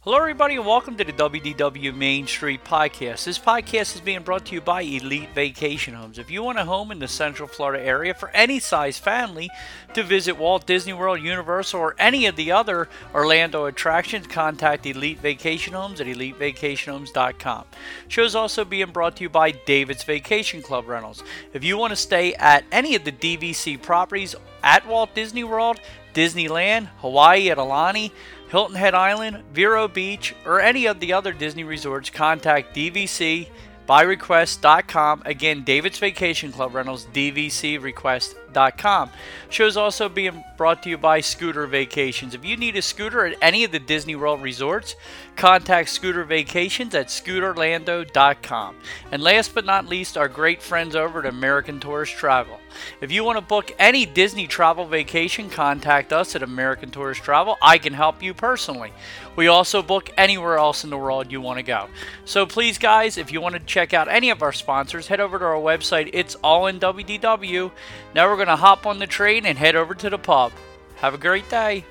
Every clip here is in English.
Hello, everybody, and welcome to the WDW Main Street Podcast. This podcast is being brought to you by Elite Vacation Homes. If you want a home in the Central Florida area for any size family to visit Walt Disney World, Universal, or any of the other Orlando attractions, contact Elite Vacation Homes at elitevacationhomes.com. Show is also being brought to you by David's Vacation Club Rentals. If you want to stay at any of the DVC properties at Walt Disney World, Disneyland, Hawaii at Aulani, Hilton Head Island, Vero Beach, or any of the other Disney resorts, contact DVCByRequest.com. Again, David's Vacation Club Rentals, DVCRequest.com. Show's also being brought to you by Scooter Vacations. If you need a scooter at any of the Disney World resorts, contact Scooter Vacations at ScooterLando.com. And last but not least, our great friends over at American Tourist Travel. If you want to book any Disney travel vacation, contact us at American Tourist Travel. I can help you personally. We also book anywhere else in the world you want to go. So please, guys, if you want to check out any of our sponsors, head over to our website. It's all in WDW. Now we're going to hop on the train and head over to the pub. Have a great day.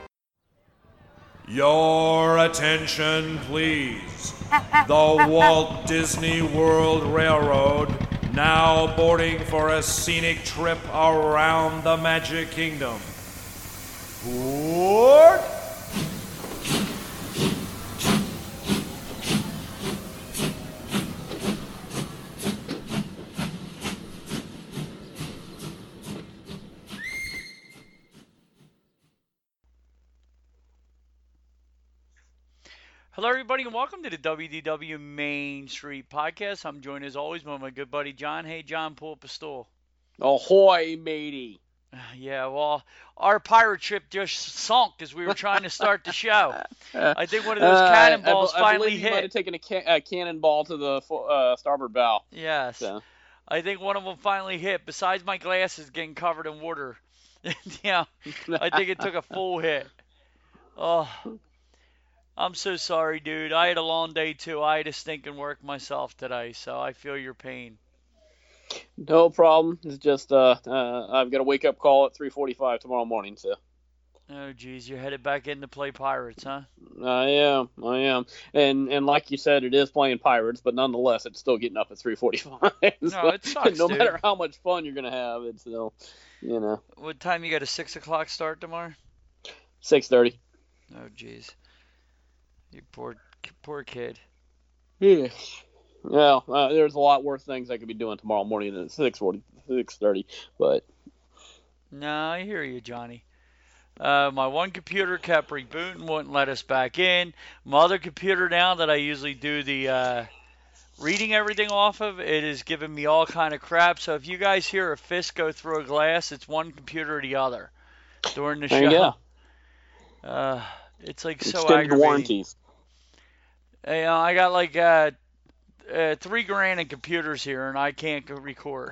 Your attention, please. The Walt Disney World Railroad now boarding for a scenic trip around the Magic Kingdom. Board! Hello, everybody, and welcome to the WDW Main Street Podcast. I'm joined, as always, by my good buddy John. Hey, John, pull up a stool. Ahoy, matey. Yeah, well, our pirate ship just sunk as we were trying to start the show. I think one of those cannonballs finally hit. You might have taken a cannonball to the starboard bow. Yes. So. I think one of them finally hit, besides my glasses getting covered in water. Yeah, I think it took a full hit. Oh, I'm so sorry, dude. I had a long day, too. I had to stinking work myself today, so I feel your pain. No problem. It's just I've got a wake-up call at 3:45 tomorrow morning, so. Oh, geez. You're headed back in to play Pirates, huh? I am. And like you said, it is playing Pirates, but nonetheless, it's still getting up at 3:45. So, no, it sucks, no dude. matter how much fun you're going to have, it's still, you know. What time you got a 6 o'clock start tomorrow? 6:30. Oh, geez. You poor kid. Yeah. Well, there's a lot worse things I could be doing tomorrow morning at 6:30, but. No, I hear you, Johnny. My one computer kept rebooting, wouldn't let us back in. My other computer now that I usually do the reading everything off of, it is giving me all kind of crap. So if you guys hear a fist go through a glass, it's one computer or the other during the show. There you go. It's like so extended aggravating. Warranties. Hey, I got like $3,000 in computers here, and I can't record.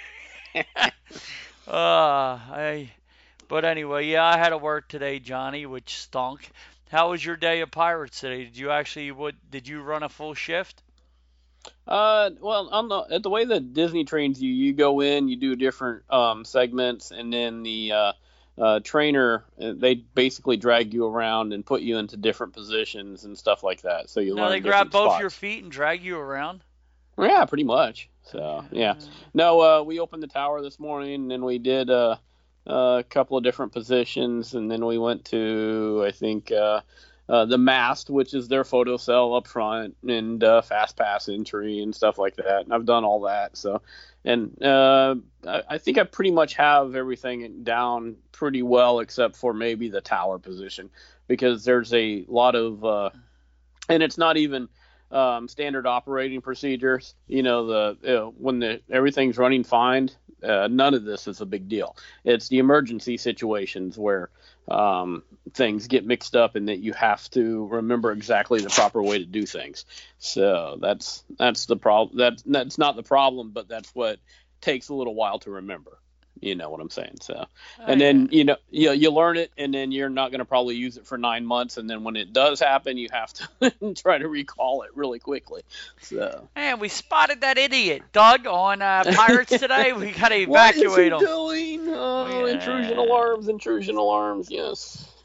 But anyway, yeah, I had to work today, Johnny, which stunk. How was your day of Pirates today? Did you run a full shift? Well, the way that Disney trains you, you go in, you do different segments, and then the trainer, they basically drag you around and put you into different positions and stuff like that. So you learn they different grab both spots. your feet and drag you around? Yeah, pretty much. So, yeah. No, we opened the tower this morning, and then we did a couple of different positions, and then we went to, I think, the mast, which is their photo cell up front, and fast pass entry and stuff like that. And I've done all that. So, and I think I pretty much have everything down pretty well, except for maybe the tower position, because there's a lot of, and it's not even standard operating procedures. When everything's running fine, none of this is a big deal. It's the emergency situations where things get mixed up and that you have to remember exactly the proper way to do things. So that's the problem. That's not the problem, but that's what takes a little while to remember. You know what I'm saying? So, and then, you learn it, and then you're not going to probably use it for 9 months. And then when it does happen, you have to try to recall it really quickly. So, man, we spotted that idiot, Doug, on Pirates today. We got to evacuate him. What is he doing? Oh, intrusion alarms, yes.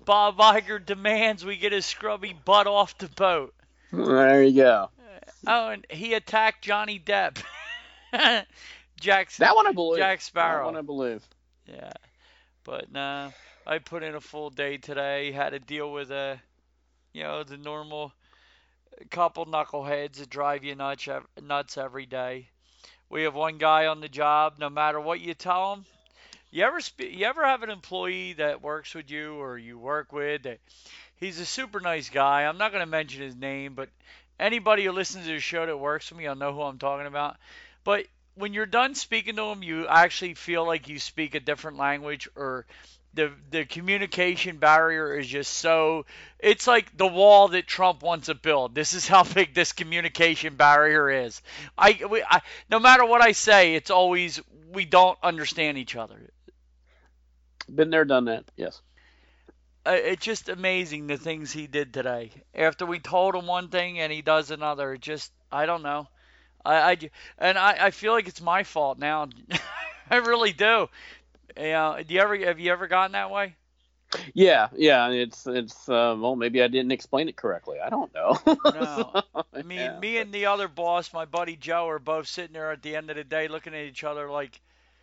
Bob Iger demands we get his scrubby butt off the boat. There you go. Oh, and he attacked Johnny Depp. That one I believe. Jack Sparrow. That one I believe. Yeah. But nah, I put in a full day today. Had to deal with the normal couple knuckleheads that drive you nuts every day. We have one guy on the job. No matter what you tell him, you ever have an employee that works with you or you work with that he's a super nice guy. I'm not going to mention his name, but anybody who listens to the show that works with me, I'll know who I'm talking about. But when you're done speaking to him, you actually feel like you speak a different language, or the communication barrier is just so. It's like the wall that Trump wants to build. This is how big this communication barrier is. No matter what I say, it's always we don't understand each other. Been there, done that. Yes. It's just amazing the things he did today. After we told him one thing and he does another, I don't know. I feel like it's my fault now. I really do. Have you ever gotten that way? Yeah. It's well, maybe I didn't explain it correctly. I don't know. No. Me and the other boss, my buddy Joe, are both sitting there at the end of the day looking at each other like,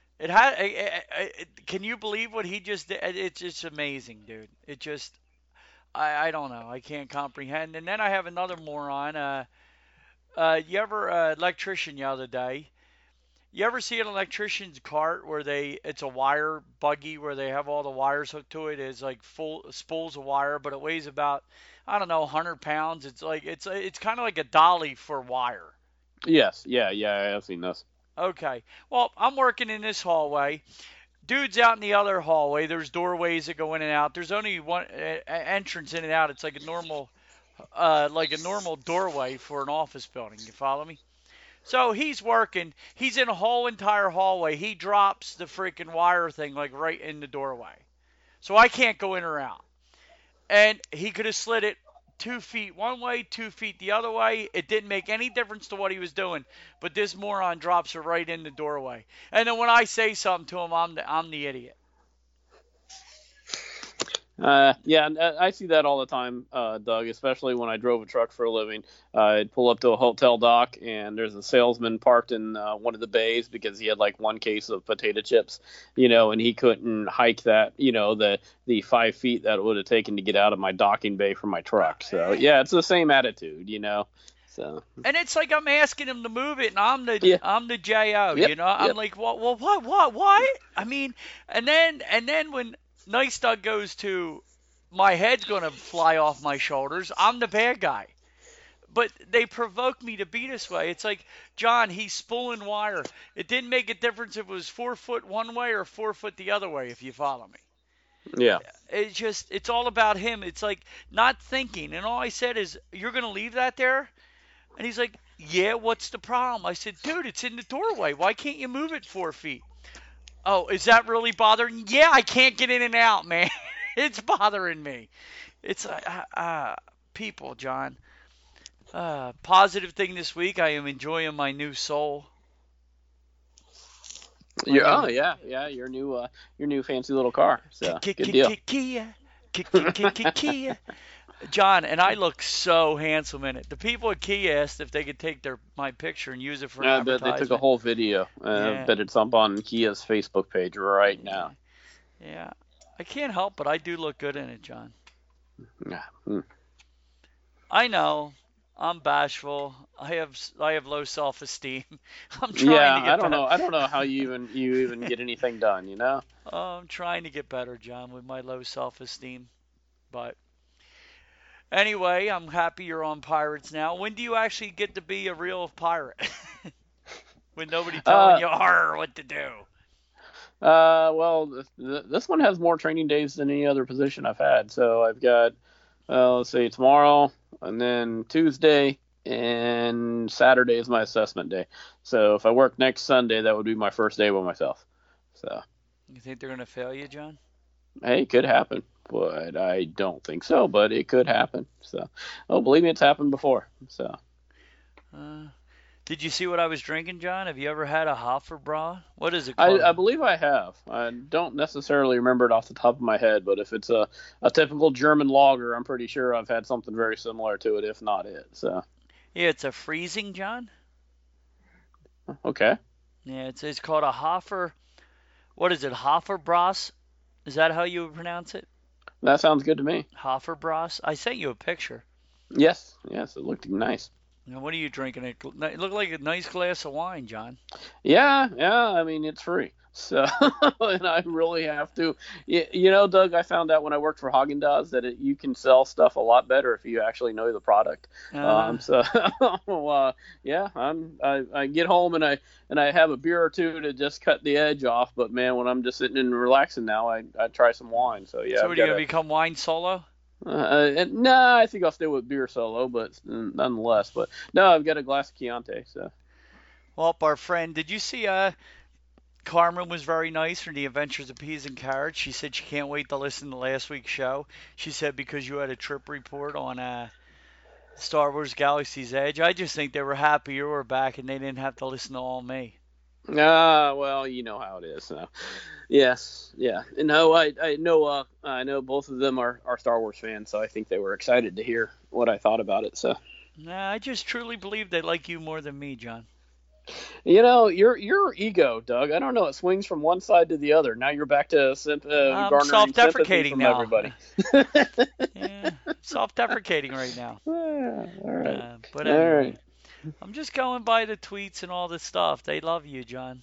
can you believe what he just did? It's just amazing, dude. It just, I don't know. I can't comprehend. And then I have another moron. You ever, electrician the other day, you ever see an electrician's cart where it's a wire buggy where they have all the wires hooked to it? It's like full spools of wire, but it weighs about, I don't know, 100 pounds. It's like, it's kind of like a dolly for wire. Yes. Yeah. I've seen this. Okay. Well, I'm working in this hallway. Dude's out in the other hallway. There's doorways that go in and out. There's only one entrance in and out. It's like a normal doorway for an office building. You follow me? So he's working. He's in a whole entire hallway. He drops the freaking wire thing like right in the doorway. So I can't go in or out. And he could have slid it 2 feet one way, 2 feet the other way. It didn't make any difference to what he was doing. But this moron drops her right in the doorway. And then when I say something to him, I'm the idiot. Yeah, I see that all the time, Doug, especially when I drove a truck for a living. I'd pull up to a hotel dock, and there's a salesman parked in one of the bays because he had like one case of potato chips, and he couldn't hike that, the 5 feet that it would have taken to get out of my docking bay for my truck. So, yeah, it's the same attitude, So. And it's like I'm asking him to move it, and I'm the JO, Yep, I'm like, well, what? I mean, and then when Nice Doug goes to, my head's going to fly off my shoulders, I'm the bad guy. But they provoke me to be this way. It's like, John, he's spooling wire. It didn't make a difference if it was 4 foot one way or 4 foot the other way, if you follow me. Yeah. It's all about him. It's like not thinking. And all I said is, you're going to leave that there? And he's like, yeah, what's the problem? I said, dude, it's in the doorway. Why can't you move it 4 feet? Oh, is that really bothering you? Yeah, I can't get in and out, man. It's bothering me. It's people, John. Positive thing this week, I am enjoying my new Soul. Your new fancy little car. So good deal. Kia. John, and I look so handsome in it. The people at Kia asked if they could take my picture and use it for advertisement. They took a whole video. Bet it's up on Kia's Facebook page right now. Yeah. I can't help but I do look good in it, John. Yeah. I know. I'm bashful. I have low self-esteem. I'm trying to get better. I don't know how you even get anything done, I'm trying to get better, John, with my low self-esteem. But anyway, I'm happy you're on Pirates now. When do you actually get to be a real pirate? When nobody telling you what to do. Well, this one has more training days than any other position I've had. So I've got, let's say tomorrow, and then Tuesday, and Saturday is my assessment day. So if I work next Sunday, that would be my first day by myself. So. You think they're going to fail you, John? Hey, it could happen, but I don't think so. But it could happen. So, believe me, it's happened before. So. Did you see what I was drinking, John? Have you ever had a Hofbrau? What is it I called? believe I have. I don't necessarily remember it off the top of my head, but if it's a typical German lager, I'm pretty sure I've had something very similar to it, if not it. So, Yeah, it's a freezing, John. okay. Yeah, it's called a Hofer. What is it? Hofbrau's? Is that how you would pronounce it? That sounds good to me. Hofbrau's? I sent you a picture. Yes, yes, it looked nice. Now, what are you drinking? It looked like a nice glass of wine, John. Yeah, yeah. I mean, it's free, so and I really have to. Doug, I found out when I worked for Haagen Dazs that you can sell stuff a lot better if you actually know the product. Uh, So, yeah, I get home and I have a beer or two to just cut the edge off. But man, when I'm just sitting and relaxing now, I try some wine. So yeah, so, I've what are you got going to become wine solo? nah, I think I'll stay with beer solo, but nonetheless. But no, I've got a glass of Chianti. So. Well, our friend, did you see Carmen was very nice from the Adventures of Peas and Carrots. She said she can't wait to listen to last week's show. She said because you had a trip report on Star Wars Galaxy's Edge. I just think they were happy you were back and they didn't have to listen to all me. Well, you know how it is. So. Yes, yeah. No, I know both of them are Star Wars fans, so I think they were excited to hear what I thought about it. So. Nah, I just truly believe they like you more than me, John. Your ego, Doug. I don't know. It swings from one side to the other. Now you're back to I'm garnering self-deprecating from now. everybody. Yeah, self-deprecating right now. All right. But All anyway, right. I'm just going by the tweets and all the stuff. They love you, John.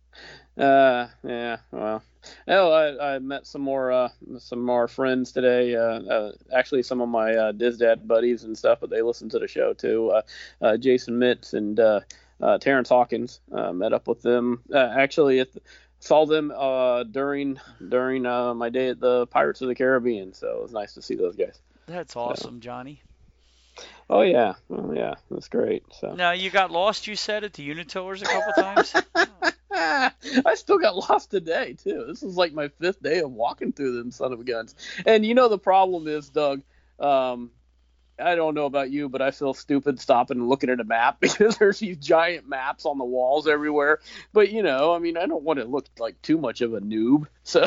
Yeah. Well, I met some more friends today. Actually, some of my DizDad buddies and stuff, but they listen to the show too. Jason Mitz and Terrence Hawkins. Met up with them. Actually, saw them during my day at the Pirates of the Caribbean. So it was nice to see those guys. That's awesome, Johnny. Oh yeah, that's great. So. Now, you got lost, you said, at the Unitillers a couple times? I still got lost today, too. This is like my 5th day of walking through them son of a guns. And the problem is, Doug, I don't know about you, but I feel stupid stopping and looking at a map because there's these giant maps on the walls everywhere. But, I mean, I don't want to look like too much of a noob. So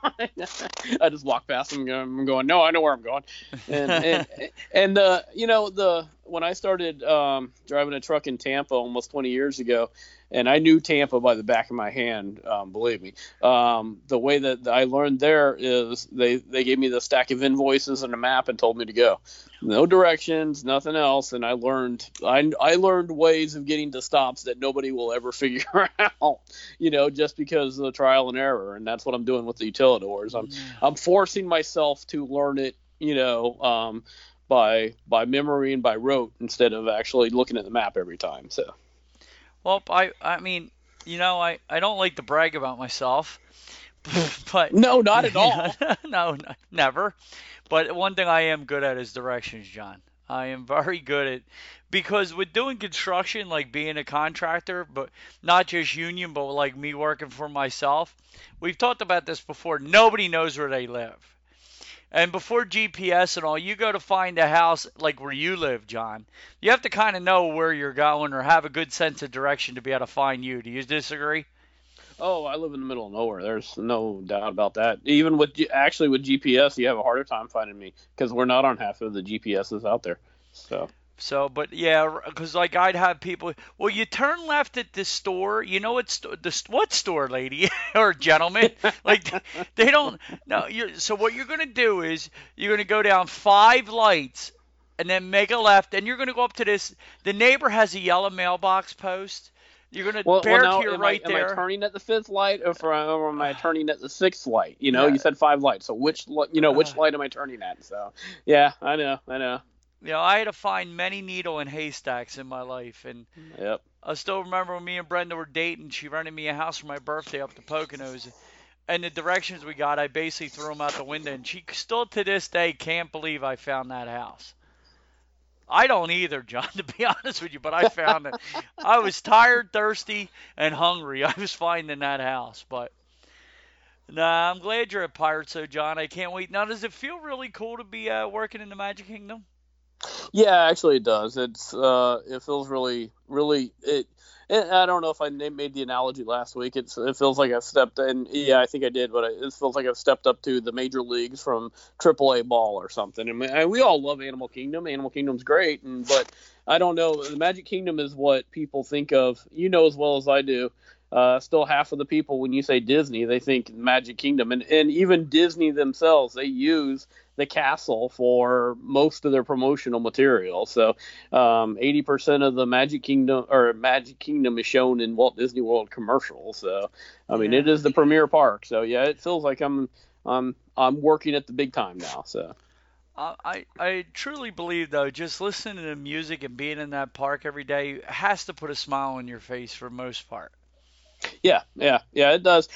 I just walk past them and I'm going, no, I know where I'm going. And when I started driving a truck in Tampa almost 20 years ago, and I knew Tampa by the back of my hand, believe me. The way that I learned there is they gave me the stack of invoices and a map and told me to go. No directions, nothing else, and I learned ways of getting to stops that nobody will ever figure out. Just because of the trial and error, and that's what I'm doing with the utilidors. I'm forcing myself to learn it. By memory and by rote instead of actually looking at the map every time. So. Well, I mean, I don't like to brag about myself, but no, not at all. No, never. But one thing I am good at is directions, John. I am very good at, because with doing construction, like being a contractor, but not just union, but like me working for myself, we've talked about this before. Nobody knows where they live. And before GPS and all, you go to find a house like where you live, John. You have to kind of know where you're going or have a good sense of direction to be able to find you. Do you disagree? Oh, I live in the middle of nowhere. There's no doubt about that. Even with GPS, you have a harder time finding me because we're not on half of the GPSs out there. So, but yeah, because like I'd have people, well, you turn left at this store. You know what store, lady or gentleman? Like they don't. No, so what you're gonna do is you're gonna go down 5 lights and then make a left, and you're gonna go up to this. The neighbor has a yellow mailbox post. You're gonna bear to your right there. Am I turning at the 5th light, or am I turning at the 6th light? You said 5 lights. So which light am I turning at? So yeah, I know. I had to find many needle in haystacks in my life, and yep. I still remember when me and Brenda were dating. She rented me a house for my birthday up to Poconos, and the directions we got, I basically threw them out the window, and she still to this day can't believe I found that house. I don't either, John, to be honest with you, but I found it. I was tired, thirsty, and hungry. I was finding that house, but nah, I'm glad you're a pirate, so John. I can't wait. Now, does it feel really cool to be working in the Magic Kingdom? Yeah, actually, it does. It feels really, really. I don't know if I made the analogy last week. It feels like I've stepped in. Yeah, I think I did, but it feels like I've stepped up to the major leagues from AAA ball or something. We all love Animal Kingdom. Animal Kingdom's great, but I don't know. The Magic Kingdom is what people think of. You know as well as I do. Still, half of the people, when you say Disney, they think Magic Kingdom, and even Disney themselves, they use the castle for most of their promotional material. So 80% of the Magic Kingdom is shown in Walt Disney World commercials. So I mean, it is the premier park. So yeah, it feels like I'm working at the big time now. So I truly believe, though, just listening to the music and being in that park every day has to put a smile on your face for most part. yeah, it does.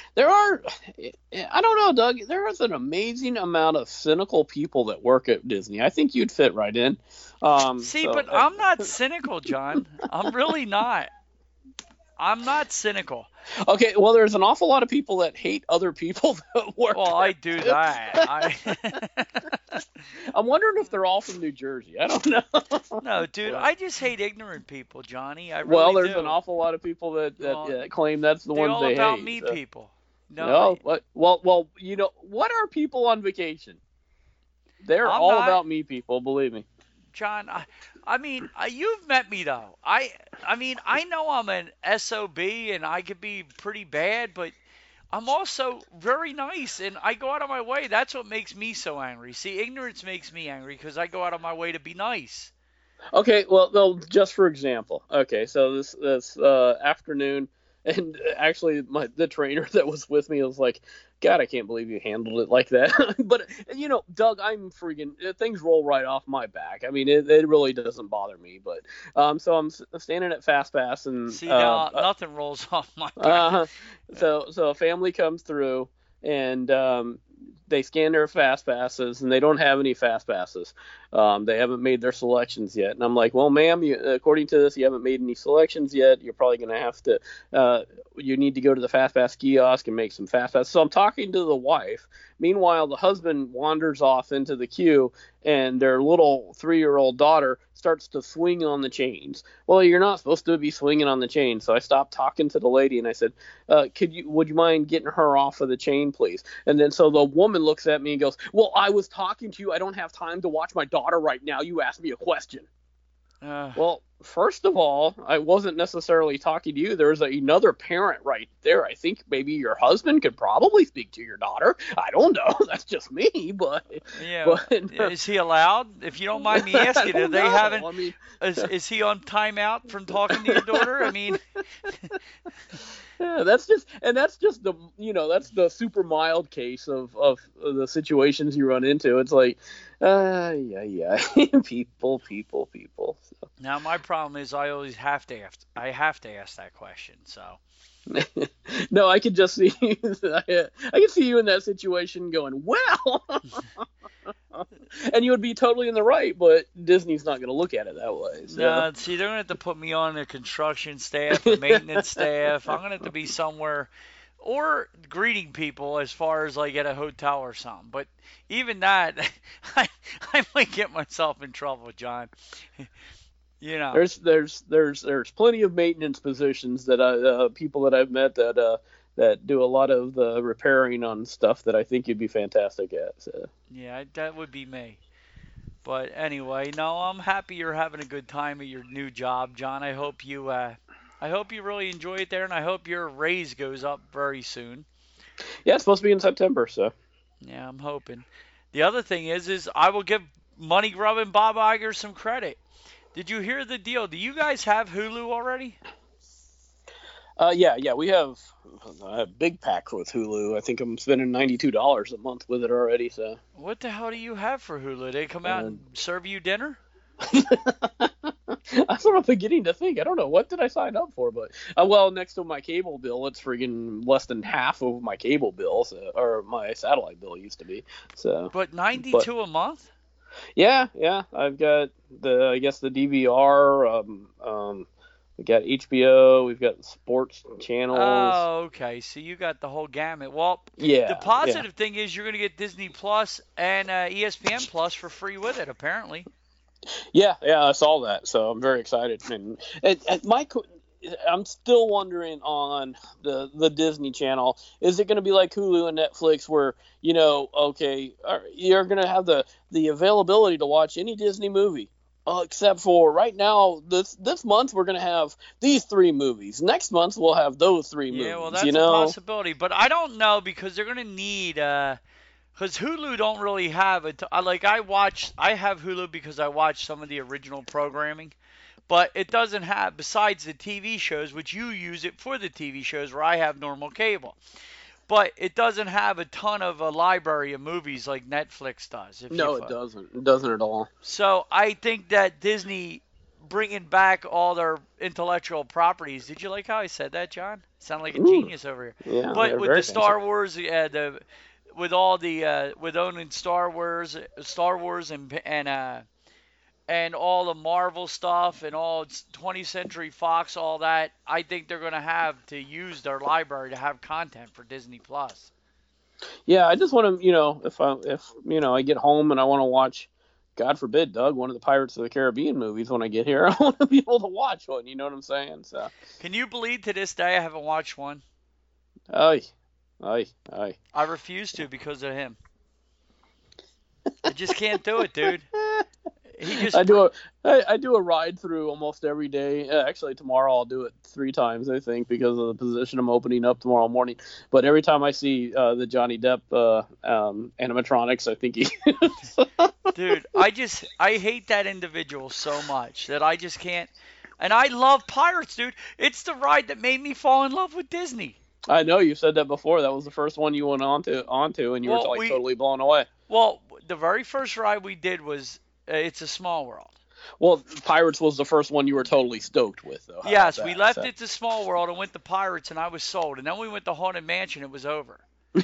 I don't know, Doug. There is an amazing amount of cynical people that work at Disney. I think you'd fit right in. But I'm not cynical, John. I'm really not. I'm not cynical. Okay, well, there's an awful lot of people that hate other people that work. Well, I do that. I'm wondering if they're all from New Jersey. I don't know. No, dude, I just hate ignorant people, Johnny. I Well, really there's do. an awful lot of people that claim that's the They're ones all they about hate. me So. people. No, Well, you know, what are people on vacation? They're I'm all not. about me people, believe me. John, I mean, you've met me though. I mean, I know I'm an SOB and I could be pretty bad, but I'm also very nice and I go out of my way. That's what makes me so angry. See, ignorance makes me angry because I go out of my way to be nice. Okay, well, just for example. Okay, so this afternoon, and actually the trainer that was with me was like, God, I can't believe you handled it like that. But you know, Doug, I'm freaking things roll right off my back. I mean, it really doesn't bother me. But so I'm standing at Fast Pass and See, now nothing rolls off my back. so a family comes through and they scan their fast passes and they don't have any fast passes. They haven't made their selections yet. And I'm like, well, ma'am, according to this, you haven't made any selections yet. You're probably going to have to, you need to go to the fast pass kiosk and make some fast passes. So I'm talking to the wife. Meanwhile, the husband wanders off into the queue and their little 3-year-old daughter starts to swing on the chains. Well, you're not supposed to be swinging on the chain. So I stopped talking to the lady and I said, would you mind getting her off of the chain, please? And then so the woman looks at me and goes, well, I was talking to you. I don't have time to watch my daughter right now. You asked me a question. Well, first of all, I wasn't necessarily talking to you. There's another parent right there. I think maybe your husband could probably speak to your daughter. I don't know. That's just me, but yeah. Is he allowed? If you don't mind me asking, are they having? I mean, is he on timeout from talking to your daughter? I mean, yeah, that's just the that's the super mild case of the situations you run into. It's like, yeah, people. So. Now my problem is I always have to ask that question. So. No, I could just see I could see you in that situation going, well, and you would be totally in the right, but Disney's not going to look at it that way. So. No, see, they're going to have to put me on the construction staff, the maintenance staff. I'm going to have to be somewhere or greeting people as far as like at a hotel or something. But even that, I might get myself in trouble, John. You know, there's plenty of maintenance positions that people that I've met that do a lot of the repairing on stuff that I think you'd be fantastic at. So. Yeah, that would be me. But anyway, no, I'm happy you're having a good time at your new job, John. I hope you really enjoy it there, and I hope your raise goes up very soon. Yeah, it's supposed to be in September, so. Yeah, I'm hoping. The other thing is I will give Money Grub and Bob Iger some credit. Did you hear the deal? Do you guys have Hulu already? Yeah, we have a big pack with Hulu. I think I'm spending $92 a month with it already. So. What the hell do you have for Hulu? They come out and serve you dinner? That's what I'm beginning to think. I don't know. What did I sign up for? But well, next to my cable bill, it's freaking less than half of my cable bill, or my satellite bill used to be. So. But $92 a month? Yeah. I've got the DVR. We got HBO. We've got sports channels. Oh, okay. So you got the whole gamut. Well, yeah. The positive thing is you're going to get Disney Plus and ESPN Plus for free with it, apparently. Yeah, I saw that, so I'm very excited. And Mike, I'm still wondering on the Disney Channel, is it going to be like Hulu and Netflix, where okay, you're going to have the availability to watch any Disney movie, except for right now this month we're going to have these 3 movies. Next month we'll have those 3 movies. Yeah, well, that's a possibility, but I don't know because they're going to need. Because Hulu don't really have it. I have Hulu because I watch some of the original programming, but it doesn't have, besides the TV shows, which you use it for the TV shows where I have normal cable. But it doesn't have a ton of a library of movies like Netflix does. No, it doesn't. It doesn't at all. So I think that Disney bringing back all their intellectual properties. Did you like how I said that, John? Sound like a genius over here. Yeah, but with the Star Wars, with all the with owning Star Wars and all the Marvel stuff and all 20th Century Fox, all that, I think they're going to have to use their library to have content for Disney Plus. Yeah, I just want to, if I get home and I want to watch, God forbid, Doug, one of the Pirates of the Caribbean movies when I get here, I want to be able to watch one. You know what I'm saying? So. Can you believe to this day I haven't watched one? Aye. I refuse to because of him. I just can't do it, dude. I do a ride through almost every day. Actually, tomorrow I'll do it 3 times, I think, because of the position I'm opening up tomorrow morning. But every time I see the Johnny Depp animatronics, I think he. Dude, I hate that individual so much that I just can't. And I love Pirates, dude. It's the ride that made me fall in love with Disney. I know you said that before. That was the first one you went onto, and you were totally blown away. Well, the very first ride we did was It's a Small World. Well, Pirates was the first one you were totally stoked with, though. Yes, we left It's a Small World and went to Pirates, and I was sold. And then we went to Haunted Mansion. It was over.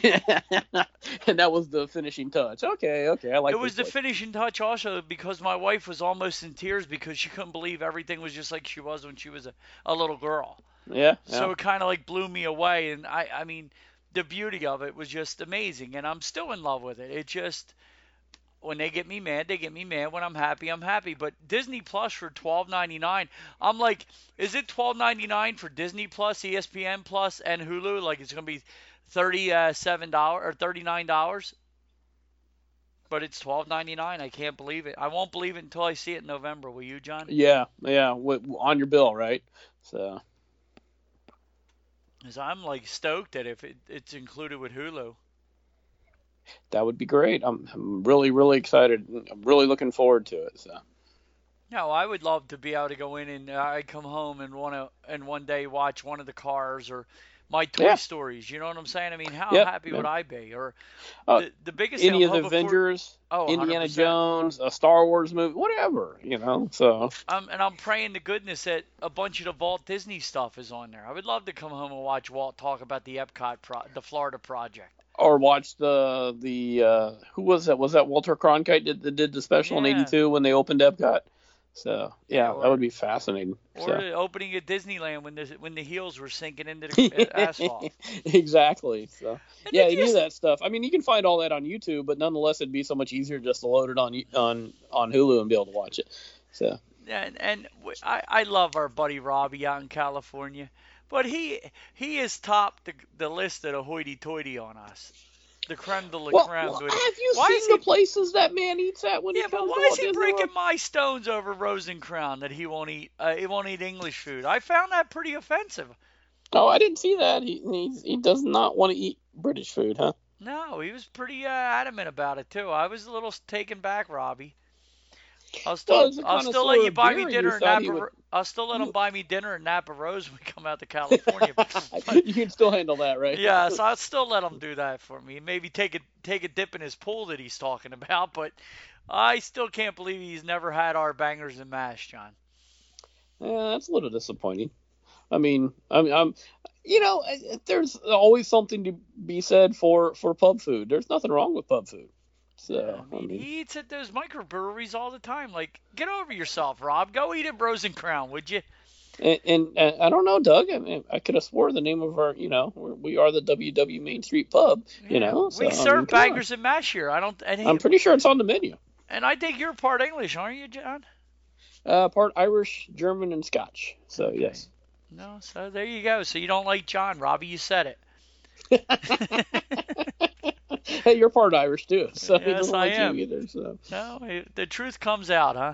And that was the finishing touch. Okay, I like. It was the finishing touch also because my wife was almost in tears because she couldn't believe everything was just like she was when she was a little girl. Yeah. So it kind of like blew me away, and I mean, the beauty of it was just amazing, and I'm still in love with it. It just, when they get me mad, they get me mad. When I'm happy. But Disney Plus for $12.99, I'm like, is it $12.99 for Disney Plus, ESPN Plus, and Hulu? Like it's gonna be $37 or $39, but it's $12.99. I can't believe it. I won't believe it until I see it in November. Will you, John? Yeah, on your bill, right? So. Because I'm like stoked that if it's included with Hulu. That would be great. I'm really, really excited. I'm really looking forward to it. So. No, I would love to be able to go in and I come home and one day watch one of the cars or my Toy Stories. You know what I'm saying? I mean, how happy would I be? Or the biggest any of the Avengers, Indiana 100%. Jones, a Star Wars movie, whatever, So. And I'm praying to goodness that a bunch of the Walt Disney stuff is on there. I would love to come home and watch Walt talk about the Epcot, the Florida project. Or watch the who was that? Was that Walter Cronkite that did the special in '82 when they opened Epcot? So that would be fascinating. Or the opening at Disneyland when the heels were sinking into the asphalt. Exactly. So any of that stuff. I mean, you can find all that on YouTube, but nonetheless, it'd be so much easier just to load it on Hulu and be able to watch it. So. And I love our buddy Robbie out in California, but he has topped the list of the hoity-toity on us. The creme de la creme. Have you seen the places that man eats at when he comes to why is he breaking my stones over Rosencrown that he won't eat? He won't eat English food. I found that pretty offensive. Oh, I didn't see that. He does not want to eat British food, huh? No, he was pretty adamant about it too. I was a little taken back, Robbie. I'll still let you buy me dinner in Napa. I'll still let him buy me dinner in Napa Rose when we come out to California. You can still handle that, right? Yeah, so I'll still let him do that for me. Maybe take a dip in his pool that he's talking about, but I still can't believe he's never had our bangers and mash, John. Yeah, that's a little disappointing. I mean, there's always something to be said for pub food. There's nothing wrong with pub food. So, I mean, he eats at those microbreweries all the time. Like, get over yourself, Rob. Go eat at Rosencrown, would you? And I don't know, Doug. I mean, I could have swore the name of our, we are the WW Main Street Pub. So, we serve bangers and mash here. I'm pretty sure it's on the menu. And I think you're part English, aren't you, John? Part Irish, German, and Scotch. So Okay. yes. No, so there you go. So you don't like John, Robbie? You said it. Hey, you're part Irish too, so he Yes, doesn't I like am. you either. So No, the truth comes out, huh?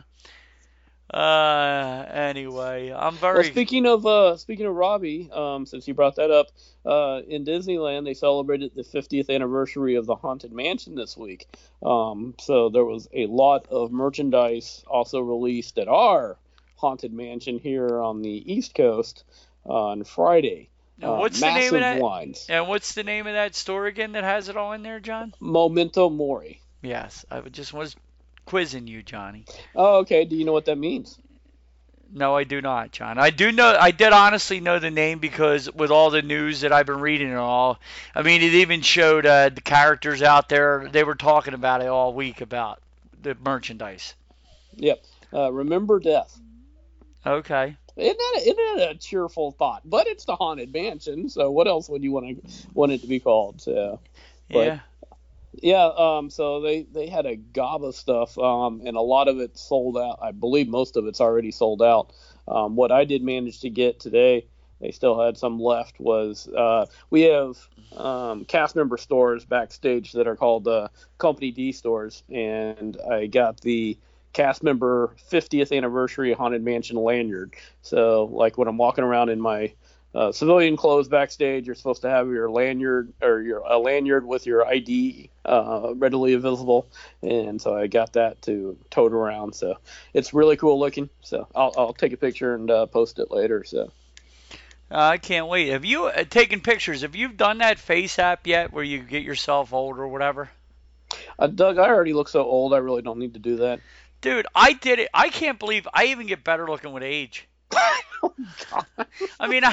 Anyway, I'm well, very. speaking of Robbie, since you brought that up, in Disneyland they celebrated the 50th anniversary of the Haunted Mansion this week. So there was a lot of merchandise also released at our Haunted Mansion here on the East Coast on Friday. Now, what's the name of Massive that? wines. And what's the name of that store again that has it all in there, John? Memento Mori. Yes, just was quizzing you, Johnny. Oh, okay. Do you know what that means? No, I do not, John. I do know. I did honestly know the name because with all the news that I've been reading and all, I mean, it even showed the characters out there. They were talking about it all week about the merchandise. Yep. Remember Death. Okay. Isn't that a cheerful thought? But it's the Haunted Mansion, so what else would you want it to be called? So, Yeah. Yeah, so they had a gob of stuff, and a lot of it sold out. I believe most of it's already sold out. What I did manage to get today, they still had some left, was we have cast member stores backstage that are called Company D stores, and I got the cast member 50th anniversary Haunted Mansion lanyard. So, like when I'm walking around in my civilian clothes backstage, you're supposed to have your lanyard or a lanyard with your ID readily visible, and so I got that to tote around. So it's really cool looking. So I'll take a picture and post it later. So I can't wait. Have you taken pictures? Have you done that face app yet, where you get yourself old or whatever? Doug, I already look so old. I really don't need to do that. Dude, I did it. I can't believe I even get better looking with age. Oh, God. I mean, I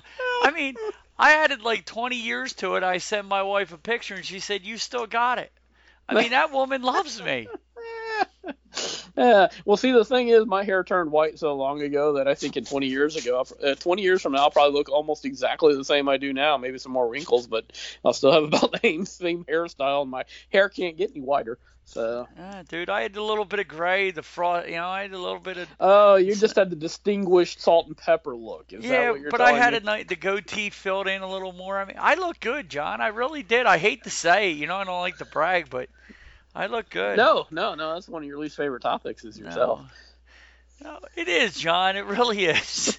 added like 20 years to it. I sent my wife a picture, and she said, "You still got it." I mean, that woman loves me. Yeah. Well, see, the thing is, my hair turned white so long ago that I think in 20 years from now, I'll probably look almost exactly the same I do now. Maybe some more wrinkles, but I'll still have about the same hairstyle, and my hair can't get any whiter. So, Dude, I had a little bit of gray, the frost, I had a little bit of. oh, you just had the distinguished salt and pepper look. Is that what you're but I telling had me? the goatee filled in a little more. I mean, I look good, John. I really did. I hate to say, I don't like to brag, but I look good. No. That's one of your least favorite topics is yourself. No, it is, John. It really is.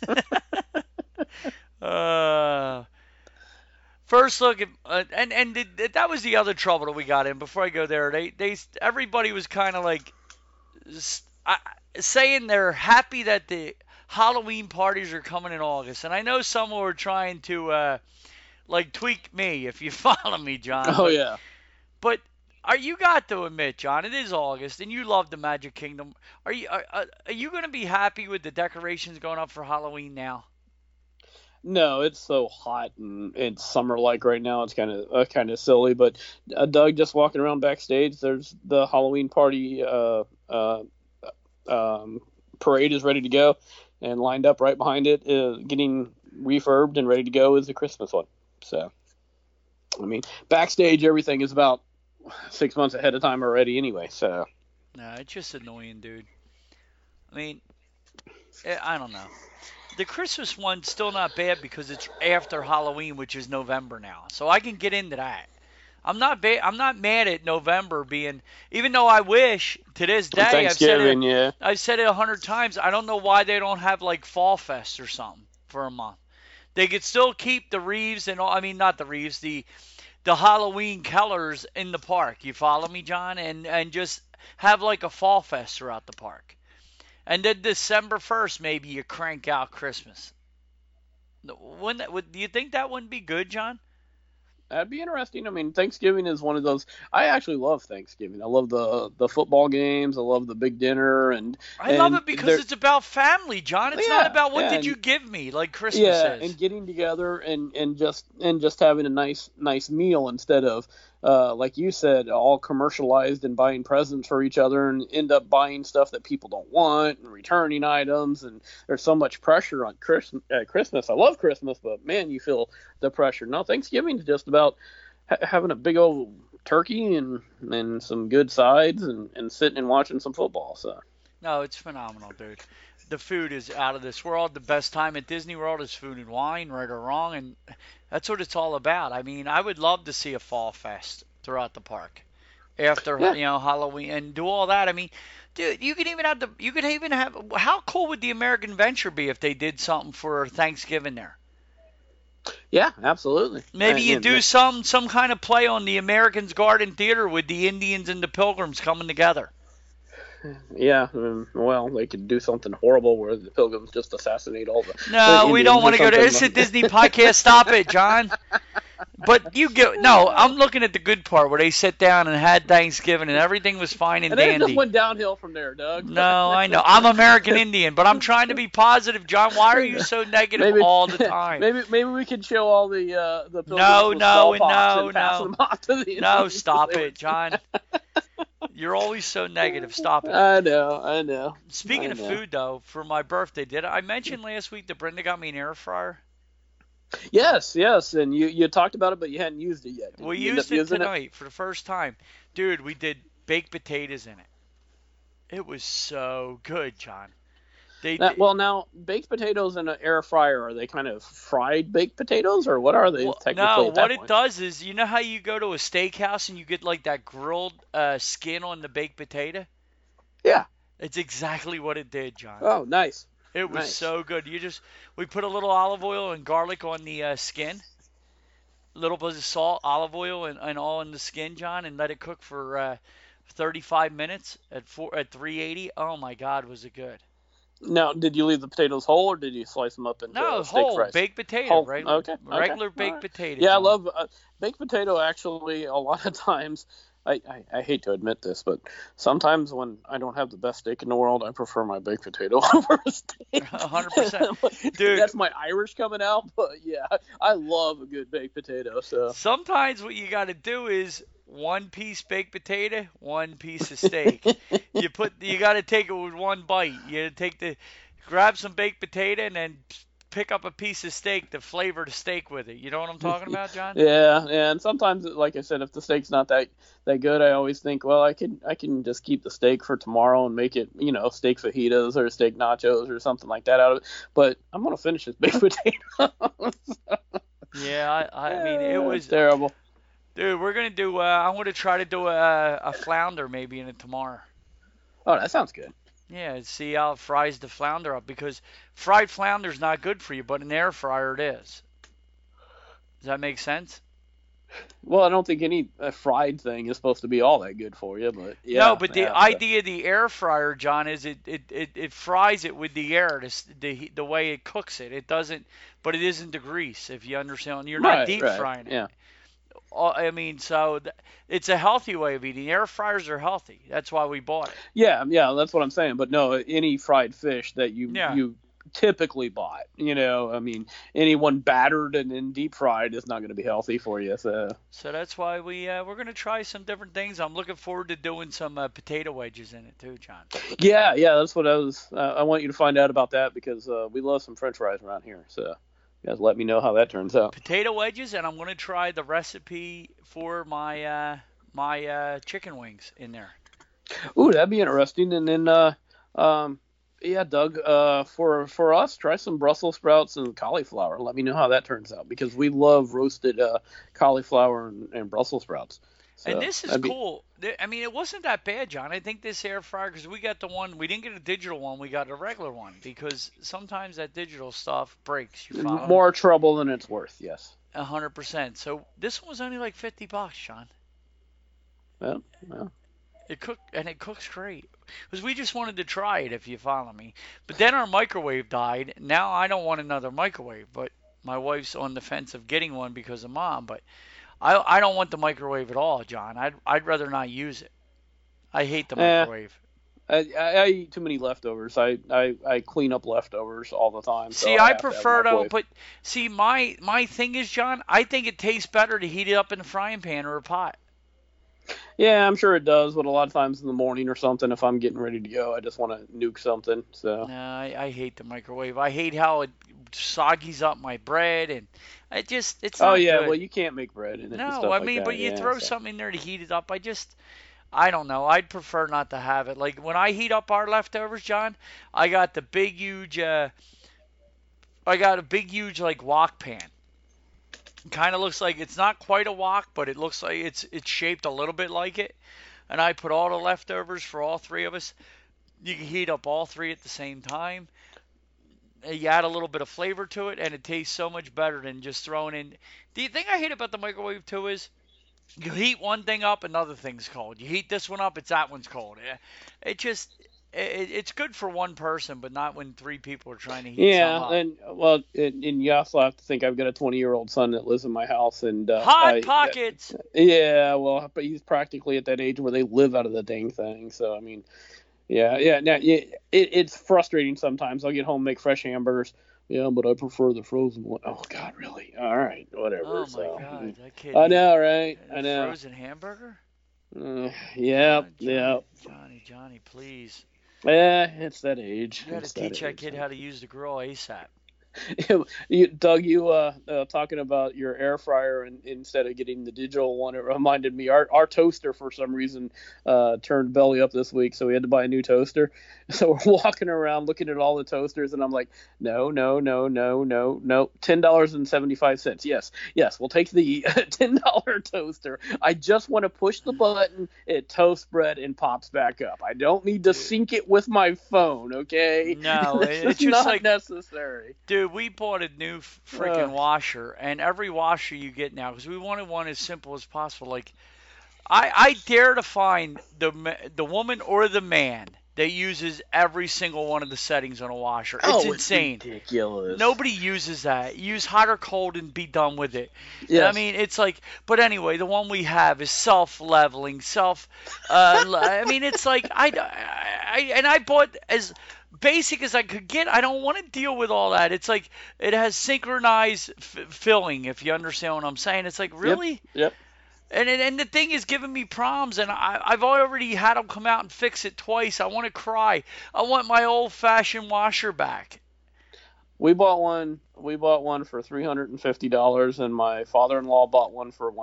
First look at that was the other trouble that we got in. Before I go there, everybody was kind of like saying they're happy that the Halloween parties are coming in August, and I know some were trying to like tweak me, if you follow me, John. Oh, yeah. But you got to admit, John, it is August, and you love the Magic Kingdom. Are you going to be happy with the decorations going up for Halloween now? No, it's so hot and it's summer-like right now. It's kind of silly. But Doug, just walking around backstage, there's the Halloween party parade is ready to go, and lined up right behind it, getting refurbed and ready to go is the Christmas one. So, I mean, backstage everything is about 6 months ahead of time already anyway. So, No, it's just annoying, dude. I mean, I don't know. The Christmas one's still not bad because it's after Halloween, which is November now. So I can get into that. I'm not mad at November being, even though I wish to this day, Thanksgiving, I've said it 100 times. I don't know why they don't have like Fall Fest or something for a month. They could still keep the Reeves and all. I mean, not the Reeves, the Halloween Kellers in the park. You follow me, John? And just have like a Fall Fest throughout the park. And then December 1st, maybe you crank out Christmas. Do you think that wouldn't be good, John? That'd be interesting. I mean, Thanksgiving is one of those. I actually love Thanksgiving. I love the football games. I love the big dinner, and I love it because it's about family, John. It's not about what did you give me, like Christmas is. And getting together and just having a nice meal instead of like you said, all commercialized and buying presents for each other and end up buying stuff that people don't want and returning items, and there's so much pressure on Christmas. I love Christmas, but man, you feel the pressure. No, Thanksgiving is just about having a big old turkey and some good sides and sitting and watching some football. So No, it's phenomenal, dude. The food is out of this world. The best time at Disney World is food and wine, right or wrong, and that's what it's all about. I mean, I would love to see a fall fest throughout the park after yeah. Halloween and do all that. I mean, dude, you could even have. How cool would the American Venture be if they did something for Thanksgiving there? Yeah, absolutely. Maybe you do some kind of play on the Americans Garden Theater with the Indians and the Pilgrims coming together. Yeah, well, they could do something horrible where the Pilgrims just assassinate all the. No, the we don't want to go to. It's a Disney podcast. Stop it, John. But I'm looking at the good part where they sat down and had Thanksgiving and everything was fine and dandy. And it just went downhill from there, Doug. No, I know. I'm American Indian, but I'm trying to be positive, John. Why are you so negative all the time? Maybe we could show all the Pilgrims no, pass them off to the no, stop it, John. You're always so negative. Stop it. I know. Speaking of food, though, for my birthday, did I mention last week that Brenda got me an air fryer? Yes, and you talked about it, but you hadn't used it yet. We used it tonight for the first time. Dude, we did baked potatoes in it. It was so good, John. Now, baked potatoes in an air fryer, are they kind of fried baked potatoes, or what are they technically? No, what it does is, you know how you go to a steakhouse and you get like that grilled skin on the baked potato? Yeah. It's exactly what it did, John. Oh, nice. It was so good. We put a little olive oil and garlic on the skin, a little bit of salt, olive oil, and all in the skin, John, and let it cook for 35 minutes at 380. Oh my God, was it good! Now, did you leave the potatoes whole, or did you slice them up into steak whole fries? Baked potato, whole. Regular baked potato. Yeah, John. I love baked potato. Actually, a lot of times. I hate to admit this, but sometimes when I don't have the best steak in the world, I prefer my baked potato over a steak. 100%. Dude. That's my Irish coming out, but yeah, I love a good baked potato. So sometimes what you got to do is one piece baked potato, one piece of steak. You got to take it with one bite. You grab some baked potato and then pick up a piece of steak to flavor the steak with it. You know what I'm talking about, John? Yeah, and sometimes, like I said, if the steak's not that good, I always think, well, I can just keep the steak for tomorrow and make it, steak fajitas or steak nachos or something like that out of it. But I'm gonna finish this baked potato. Yeah, I mean, it was terrible. Dude, we're gonna do. I'm gonna try to do a flounder maybe in it tomorrow. Oh, that sounds good. Yeah, see how it fries the flounder up, because fried flounder's not good for you, but in an air fryer it is. Does that make sense? Well, I don't think any fried thing is supposed to be all that good for you, but yeah. No, but the idea of the air fryer, John, is it fries it with the air, the way it cooks it. It doesn't, but it isn't the grease, if you understand. You're not deep frying it. Yeah. I mean, so it's a healthy way of eating. Air fryers are healthy. That's why we bought it. Yeah, that's what I'm saying. But no, any fried fish that you typically bought, I mean, anyone battered and then deep fried is not going to be healthy for you. So that's why we're going to try some different things. I'm looking forward to doing some potato wedges in it too, John. Yeah, that's what I want you to find out about that, because we love some French fries around here. So. You guys let me know how that turns out. Potato wedges, and I'm going to try the recipe for my chicken wings in there. Ooh, that'd be interesting. And then, Doug, for us, try some Brussels sprouts and cauliflower. Let me know how that turns out, because we love roasted cauliflower and Brussels sprouts. So, and this is cool. I mean, it wasn't that bad, John. I think this air fryer, because we got the one, we didn't get a digital one, we got a regular one, because sometimes that digital stuff breaks. You follow? More trouble than it's worth, yes. 100%. So this one was only like $50, John. Well. It cooks great. Because we just wanted to try it, if you follow me. But then our microwave died. Now I don't want another microwave, but my wife's on the fence of getting one because of Mom, but I don't want the microwave at all, John. I'd rather not use it. I hate the microwave. I eat too many leftovers. I clean up leftovers all the time. See, I prefer though, but see, my thing is, John, I think it tastes better to heat it up in a frying pan or a pot. Yeah, I'm sure it does, but a lot of times in the morning or something, if I'm getting ready to go, I just want to nuke something. So. No, I hate the microwave. I hate how it soggies up my bread, and it's Oh not yeah, well good. you can't make bread in it and No, stuff I like mean, but that. you Yeah. throw So. something in there to heat it up. I don't know. I'd prefer not to have it. Like when I heat up our leftovers, John, I got the big huge. I got a big huge like wok pan. Kind of looks like it's not quite a wok, but it looks like it's shaped a little bit like it. And I put all the leftovers for all three of us. You can heat up all three at the same time. You add a little bit of flavor to it, and it tastes so much better than just throwing in. The thing I hate about the microwave too is you heat one thing up, another thing's cold. You heat this one up, it's that one's cold. It just it's good for one person, but not when three people are trying to heat something Yeah, up. and well, and you also have to think I've got a 20-year-old son that lives in my house, and Hot pockets. yeah, well, but he's practically at that age where they live out of the dang thing. So I mean, yeah. Now, it's frustrating sometimes. I'll get home, make fresh hamburgers. Yeah, but I prefer the frozen one. Oh God, really? All right, whatever. Oh my So God, that kid I eat know, right? I a know. frozen hamburger. Yep, Johnny, yep. Johnny, please. Yeah, it's that age. You got to It's that teach that age. kid how to use the grill ASAP. Doug, talking about your air fryer and instead of getting the digital one, it reminded me our toaster for some reason turned belly up this week, so we had to buy a new toaster. So we're walking around looking at all the toasters, and I'm like, no, $10.75. Yes, we'll take the $10 toaster. I just want to push the button, it toasts bread and pops back up. I don't need to sync it with my phone, okay? No, This it's is just not like, necessary. dude, we bought a new freaking washer, and every washer you get now, because we wanted one as simple as possible. Like, I dare to find the woman or the man that uses every single one of the settings on a washer. It's Oh, it's insane. ridiculous. Nobody uses that. Use hot or cold and be done with it. I Yes. mean, it's like, but anyway, the one we have is self-leveling, I mean, it's like I bought as basic as I could get. I don't want to deal with all that. It's like it has synchronized filling, if you understand what I'm saying. It's like, really? Yep. And the thing is giving me problems, and I've already had them come out and fix it twice. I want to cry. I want my old-fashioned washer back. We bought one. We bought one for $350, and my father-in-law bought one for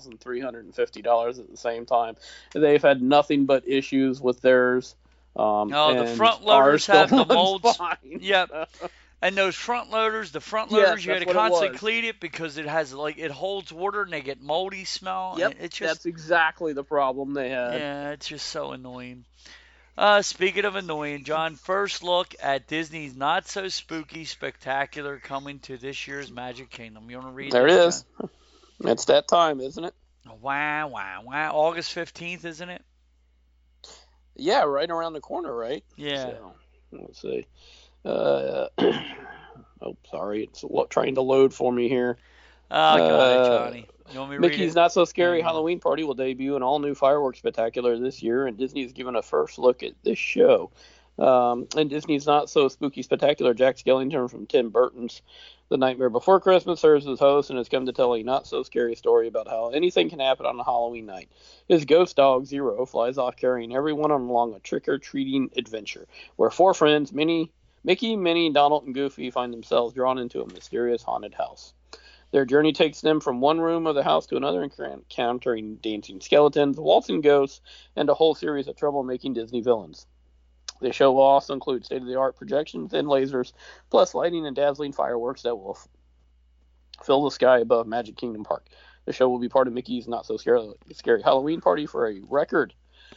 $1,350 at the same time. They've had nothing but issues with theirs. No, the And front ours loaders still have the runs molds. fine. Yep. And those front loaders, Yes, you got that's to what it constantly was. clean it because it has it holds water and they get moldy smell. Yep, And it's that's just exactly the problem they had. yeah, it's just so annoying. Speaking of annoying, John, first look at Disney's not so spooky spectacular coming to this year's Magic Kingdom. You want to read There it this, is. It's that time, isn't it? John? Wow, wow, wow. August 15th, isn't it? Yeah, right around the corner, right? Yeah. So, let's see. Oh, sorry, it's trying to load for me here. I got it, Johnny. You want me to read Mickey's it? Not So Scary Yeah. Halloween Party will debut an all-new fireworks spectacular this year, and Disney has given a first look at this show. And Disney's Not So Spooky Spectacular, Jack Skellington from Tim Burton's The Nightmare Before Christmas serves as host and has come to tell a not-so-scary story about how anything can happen on a Halloween night. His ghost dog, Zero, flies off carrying everyone along a trick-or-treating adventure, where four friends, Mickey, Minnie, Donald, and Goofy, find themselves drawn into a mysterious haunted house. Their journey takes them from one room of the house to another, encountering dancing skeletons, waltzing ghosts, and a whole series of troublemaking Disney villains. The show will also include state-of-the-art projections and lasers, plus lighting and dazzling fireworks that will fill the sky above Magic Kingdom Park. The show will be part of Mickey's Not So Scary Halloween Party for a record,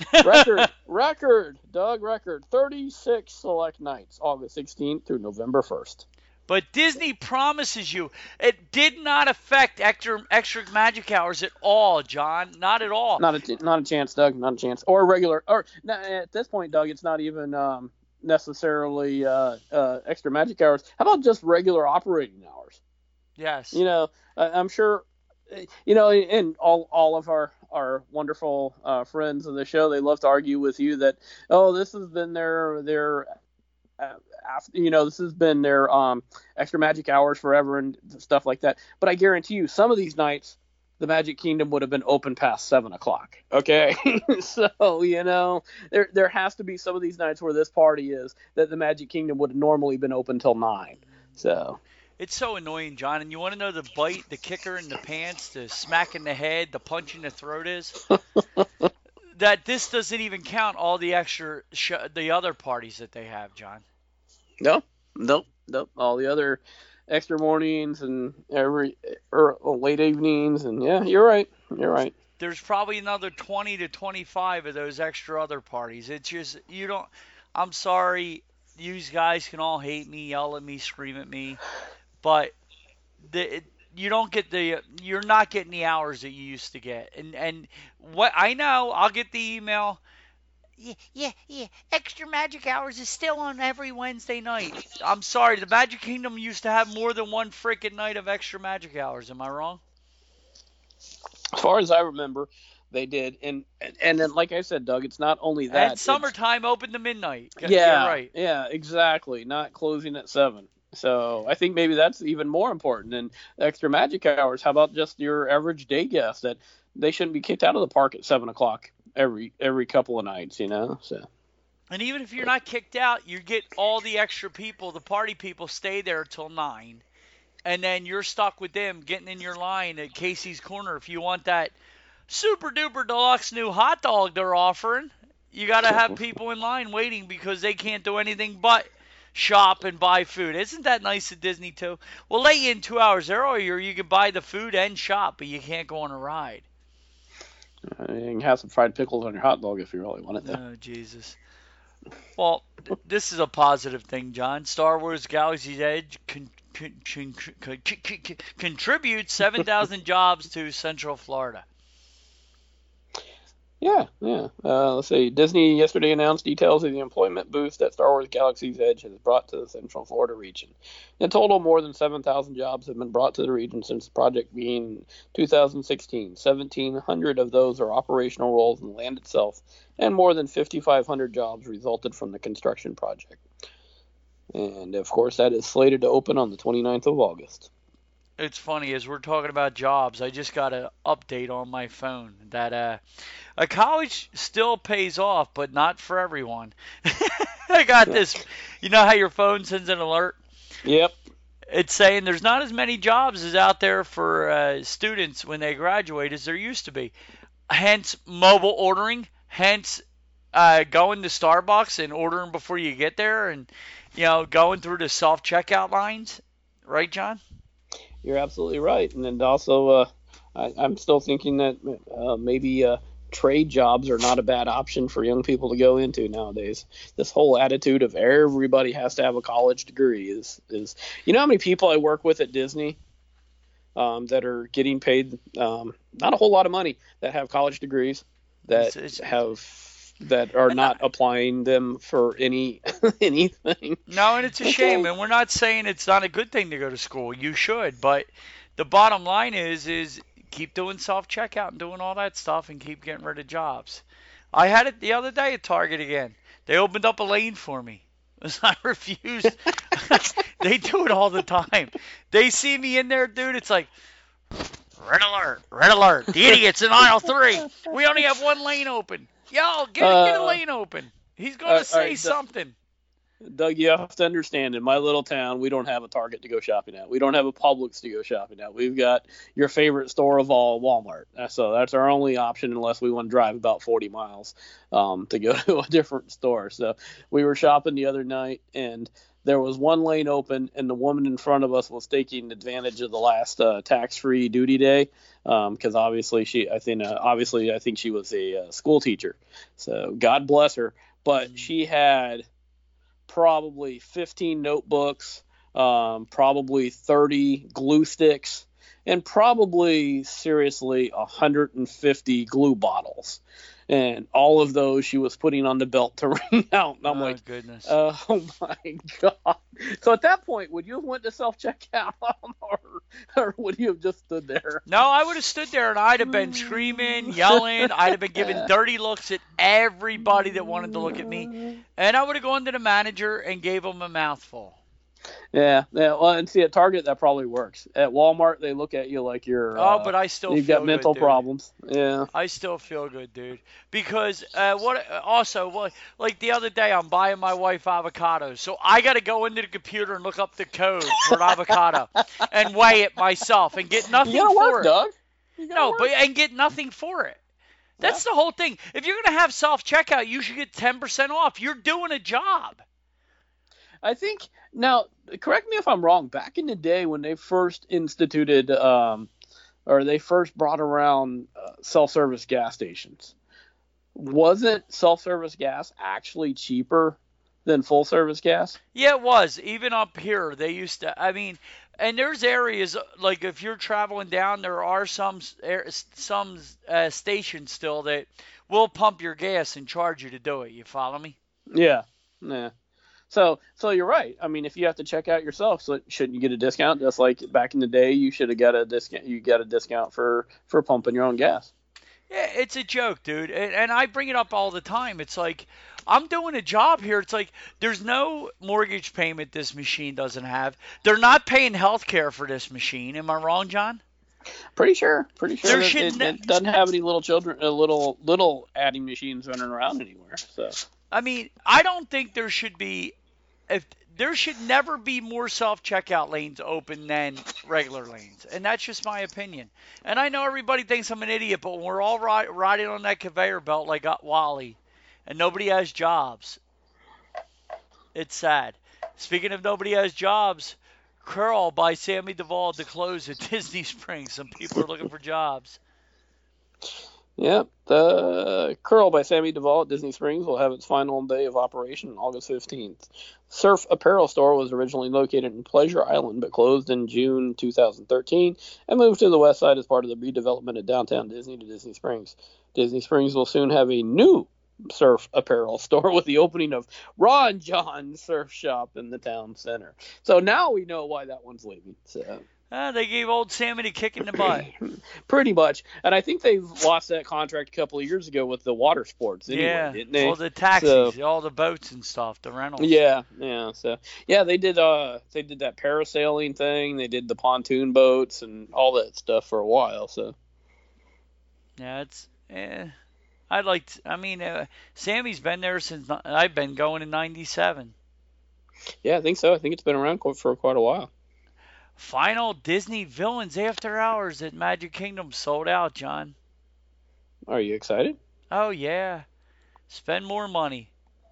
Doug, 36 select nights, August 16th through November 1st. But Disney promises you it did not affect extra magic hours at all, John. Not at all. Not a chance, Doug. Not a chance. Or regular. Or at this point, Doug, it's not even necessarily extra magic hours. How about just regular operating hours? Yes. You know, I'm sure. You know, and all of our wonderful friends of the show, they love to argue with you that this has been their this has been their extra magic hours forever and stuff like that. But I guarantee you, some of these nights the Magic Kingdom would have been open past 7 o'clock. Okay, so there has to be some of these nights where this party is that the Magic Kingdom would have normally been open till 9. So It's so annoying, John. And you want to know the bite, the kicker in the pants, the smack in the head, the punch in the throat is? That this doesn't even count all the extra, the other parties that they have, John. no, nope. All the other extra mornings and late evenings, and yeah, you're right. There's probably another 20 to 25 of those extra other parties. It's just, I'm sorry, you guys can all hate me, yell at me, scream at me, but you're not getting the hours that you used to get. And what I know, I'll get the email. Yeah. Extra Magic Hours is still on every Wednesday night. I'm sorry, the Magic Kingdom used to have more than one freaking night of Extra Magic Hours. Am I wrong? As far as I remember, they did, and then like I said, Doug, it's not only that. And summertime open to midnight. Yeah, right. Yeah, exactly. Not closing at 7. So I think maybe that's even more important than extra Magic Hours. How about just your average day guest that they shouldn't be kicked out of the park at 7 o'clock every couple of nights, So. And even if you're not kicked out, you get all the extra people, the party people, stay there till 9. And then you're stuck with them getting in your line at Casey's Corner. If you want that super duper deluxe new hot dog they're offering, you got to have people in line waiting because they can't do anything but shop and buy food. Isn't that nice at Disney too? We'll let you in 2 hours earlier. You can buy the food and shop, but you can't go on a ride. You can have some fried pickles on your hot dog if you really want it, though. Oh, Jesus. Well, this is a positive thing, John. Star Wars Galaxy's Edge contributes 7,000 jobs to Central Florida. Yeah. Let's see. Disney yesterday announced details of the employment boost that Star Wars Galaxy's Edge has brought to the Central Florida region. In total, more than 7,000 jobs have been brought to the region since the project began in 2016. 1,700 of those are operational roles in the land itself, and more than 5,500 jobs resulted from the construction project. And, of course, that is slated to open on the 29th of August. It's funny, as we're talking about jobs, I just got an update on my phone that a college still pays off, but not for everyone. I got this. You know how your phone sends an alert? Yep. It's saying there's not as many jobs as out there for students when they graduate as there used to be. Hence, mobile ordering. Hence, going to Starbucks and ordering before you get there and, going through the self-checkout lines. Right, John? You're absolutely right. And then also, I'm still thinking that maybe trade jobs are not a bad option for young people to go into nowadays. This whole attitude of everybody has to have a college degree is you know how many people I work with at Disney that are getting paid not a whole lot of money that have college degrees that are not applying them for anything. No, and it's a shame. And we're not saying it's not a good thing to go to school. You should, but the bottom line is keep doing self-checkout and doing all that stuff and keep getting rid of jobs. I had it the other day at Target again. They opened up a lane for me. I refused. They do it all the time. They see me in there, dude. It's like, red alert. The idiot's in aisle 3. We only have one lane open. Yo, get a lane open. He's going to say something. Doug, you have to understand, in my little town, we don't have a Target to go shopping at. We don't have a Publix to go shopping at. We've got your favorite store of all, Walmart. So that's our only option unless we want to drive about 40 miles to go to a different store. So we were shopping the other night, and there was one lane open, and the woman in front of us was taking advantage of the last tax-free duty day because obviously I think she was a school teacher. So God bless her. But she had probably 15 notebooks, probably 30 glue sticks, and probably seriously 150 glue bottles. And all of those she was putting on the belt to ring out. And I'm like, goodness. Oh my God. So at that point, would you have went to self-checkout or would you have just stood there? No, I would have stood there and I'd have been screaming, yelling. I'd have been giving dirty looks at everybody that wanted to look at me. And I would have gone to the manager and gave him a mouthful. Yeah. Well, and see, at Target that probably works. At Walmart, they look at you like But I still you've got feel good, mental dude. problems. Yeah. I still feel good, dude. Because like the other day, I'm buying my wife avocados, so I got to go into the computer and look up the code for an avocado and weigh it myself and get You nothing gotta for work, it. Doug. You gotta No, work. but and get nothing for it. That's the whole thing. If you're gonna have self checkout, you should get 10% off. You're doing a job. I think now, correct me if I'm wrong. Back in the day when they first instituted, or they first brought around self-service gas stations, wasn't self-service gas actually cheaper than full-service gas? Yeah, it was. Even up here, they used to. I mean, and there's areas like if you're traveling down, there are some stations still that will pump your gas and charge you to do it. You follow me? Yeah, yeah. So you're right. I mean, if you have to check out yourself, so shouldn't you get a discount? Just like back in the day, you should have got a discount. You got a discount for pumping your own gas. Yeah, it's a joke, dude. And I bring it up all the time. It's like I'm doing a job here. It's like there's no mortgage payment this machine doesn't have. They're not paying health care for this machine. Am I wrong, John? Pretty sure. Pretty sure There that should it doesn't have any little children, little adding machines running around anywhere. So I mean, I don't think there should be if there should never be more self-checkout lanes open than regular lanes, and that's just my opinion. And I know everybody thinks I'm an idiot, but when we're all riding on that conveyor belt like Wally, and nobody has jobs, it's sad. Speaking of nobody has jobs, Curl by Sammy Duvall to close at Disney Springs. Some people are looking for jobs. Yep. The Curl by Sammy Duvall at Disney Springs will have its final day of operation on August 15th. Surf Apparel Store was originally located in Pleasure Island but closed in June 2013 and moved to the west side as part of the redevelopment of downtown Disney to Disney Springs. Disney Springs will soon have a new surf apparel store with the opening of Ron John Surf Shop in the town center. So now we know why that one's leaving. So They gave old Sammy a kick in the butt. pretty much. And I think they lost that contract a couple of years ago with the water sports anyway, Yeah, didn't they? all the taxis, all the boats and stuff, the rentals. Yeah. So yeah, they did that parasailing thing, they did the pontoon boats and all that stuff for a while, so Yeah, it's Sammy's been there since I've been going in '97. yeah, I think so. I think it's been around for quite a while. Final Disney Villains After Hours at Magic Kingdom sold out, John. Are you excited? Oh yeah, spend more money.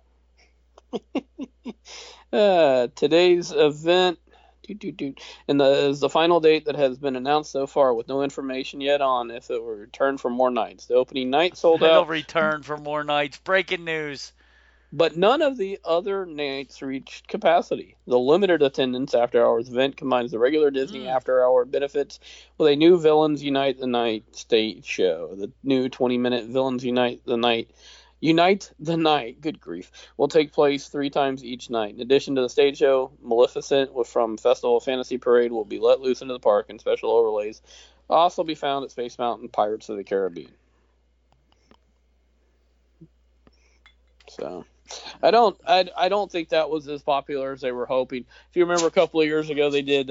Today's event and is the final date that has been announced so far, with no information yet on if it will return for more nights. The opening night sold It'll out, return for more nights. Breaking news. but none of the other nights reached capacity. The limited attendance after hours event combines the regular Disney after hour benefits with a new Villains Unite the Night stage show. The new 20-minute Villains Unite the Night, good grief, will take place 3 times each night. In addition to the stage show, Maleficent from Festival of Fantasy Parade will be let loose into the park, and special overlays will also be found at Space Mountain Pirates of the Caribbean. So I don't think that was as popular as they were hoping. If you remember a couple of years ago, they did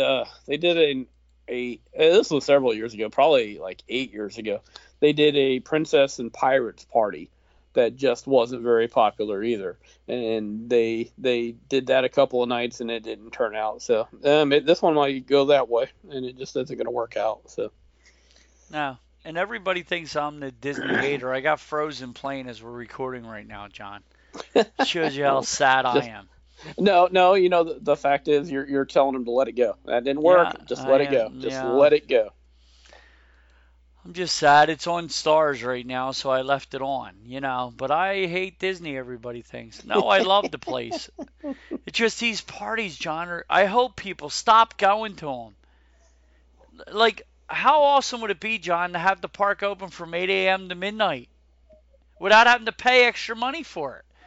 this was several years ago, probably like 8 years ago. They did a Princess and Pirates party that just wasn't very popular either, and they did that a couple of nights and it didn't turn out. So this one might go that way, and it just isn't going to work out. So No. And everybody thinks I'm the Disney hater. I got Frozen playing as we're recording right now, John. Shows you how sad I am. No, you know the fact is you're telling them to let it go. That didn't work. Yeah, Just let it go. Let it go. I'm just sad it's on Stars right now, so I left it on, But I hate Disney, everybody thinks. No, I love the place. It's just these parties, John. I hope people stop going to them. Like, how awesome would it be, John, to have the park open from 8 a.m. to midnight without having to pay extra money for it?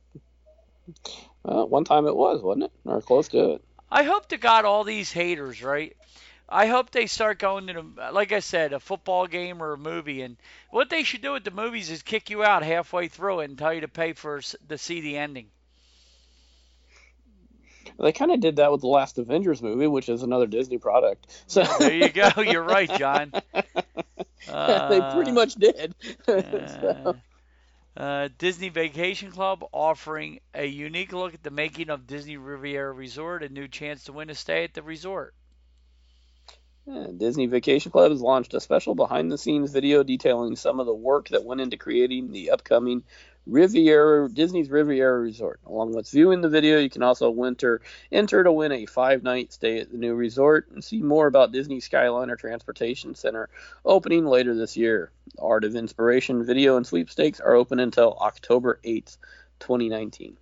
One time it was, wasn't it? Or close to it. I hope to God all these haters, right? I hope they start going to, like I said, a football game or a movie. And what they should do at the movies is kick you out halfway through it and tell you to pay to see the ending. They kind of did that with the last Avengers movie, which is another Disney product. So There you go. You're right, John. they pretty much did. Disney Vacation Club offering a unique look at the making of Disney Riviera Resort, a new chance to win a stay at the resort. Disney Vacation Club has launched a special behind-the-scenes video detailing some of the work that went into creating the upcoming Disney's Riviera Resort. Along with viewing the video, you can also enter to win a 5-night stay at the new resort and see more about Disney Skyliner Transportation Center opening later this year. The Art of Inspiration video and sweepstakes are open until October 8th, 2019.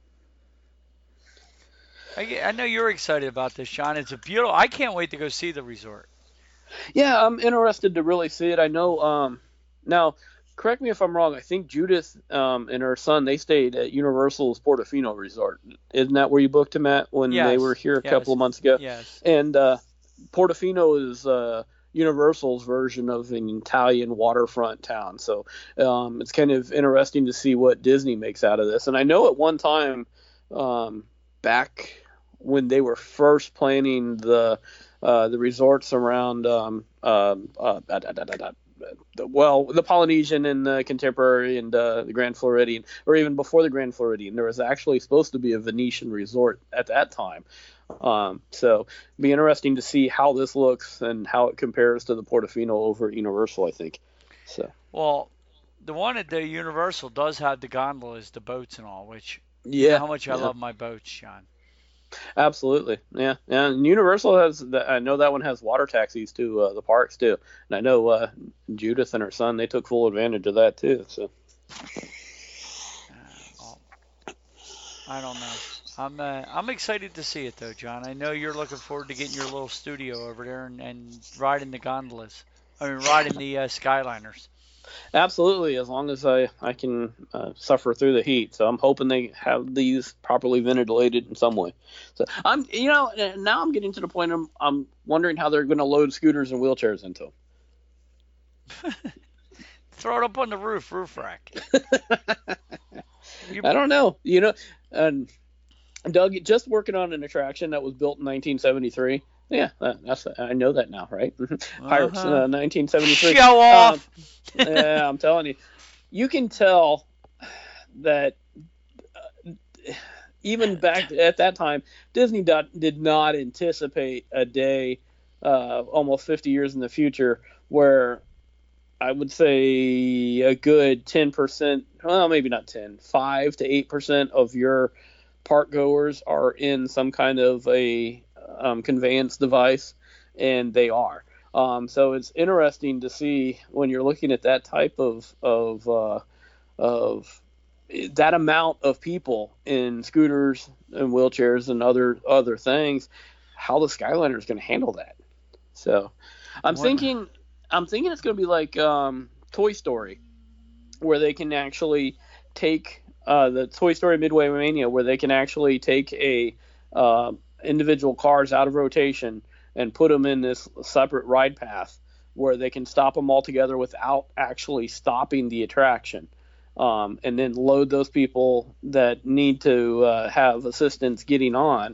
I know you're excited about this, Sean. It's a beautiful. I can't wait to go see the resort. Yeah, I'm interested to really see it. I know. Now, correct me if I'm wrong. I think Judith and her son, they stayed at Universal's Portofino Resort. Isn't that where you booked them at when they were here a couple of months ago? Yes. And Portofino is Universal's version of an Italian waterfront town. So it's kind of interesting to see what Disney makes out of this. And I know at one time, back when they were first planning the resorts around the Polynesian and the Contemporary and the Grand Floridian, or even before the Grand Floridian, there was actually supposed to be a Venetian resort at that time. So it'd be interesting to see how this looks and how it compares to the Portofino over at Universal, I think. So. Well, the one at the Universal does have the gondolas, the boats and all, which you know how much I love my boats, Sean. Absolutely, yeah. And Universal has, I know that one has water taxis to the parks too, and I know Judith and her son, they took full advantage of that too. So I don't know. I'm excited to see it though, John. I know you're looking forward to getting your little studio over there and riding the gondolas. Riding the Skyliners. Absolutely, as long as I can suffer through the heat. So I'm hoping they have these properly ventilated in some way. So now I'm getting to the point I'm wondering how they're going to load scooters and wheelchairs into them. Throw it up on the roof rack. I don't know. And Doug, just working on an attraction that was built in 1973. Yeah, I know that now, right? Pirates, 1973. Show off. Yeah, I'm telling you. You can tell that even back at that time, Disney did not anticipate a day almost 50 years in the future where I would say a good 10%, well, maybe not 10, 5 to 8% of your park goers are in some kind of a conveyance device, and they are. So it's interesting to see when you're looking at that type of that amount of people in scooters and wheelchairs and other things, how the Skyliner is going to handle that. So I'm thinking it's going to be like Toy Story, where they can actually take the Toy Story Midway Mania, where they can actually take a individual cars out of rotation and put them in this separate ride path where they can stop them all together without actually stopping the attraction, and then load those people that need to have assistance getting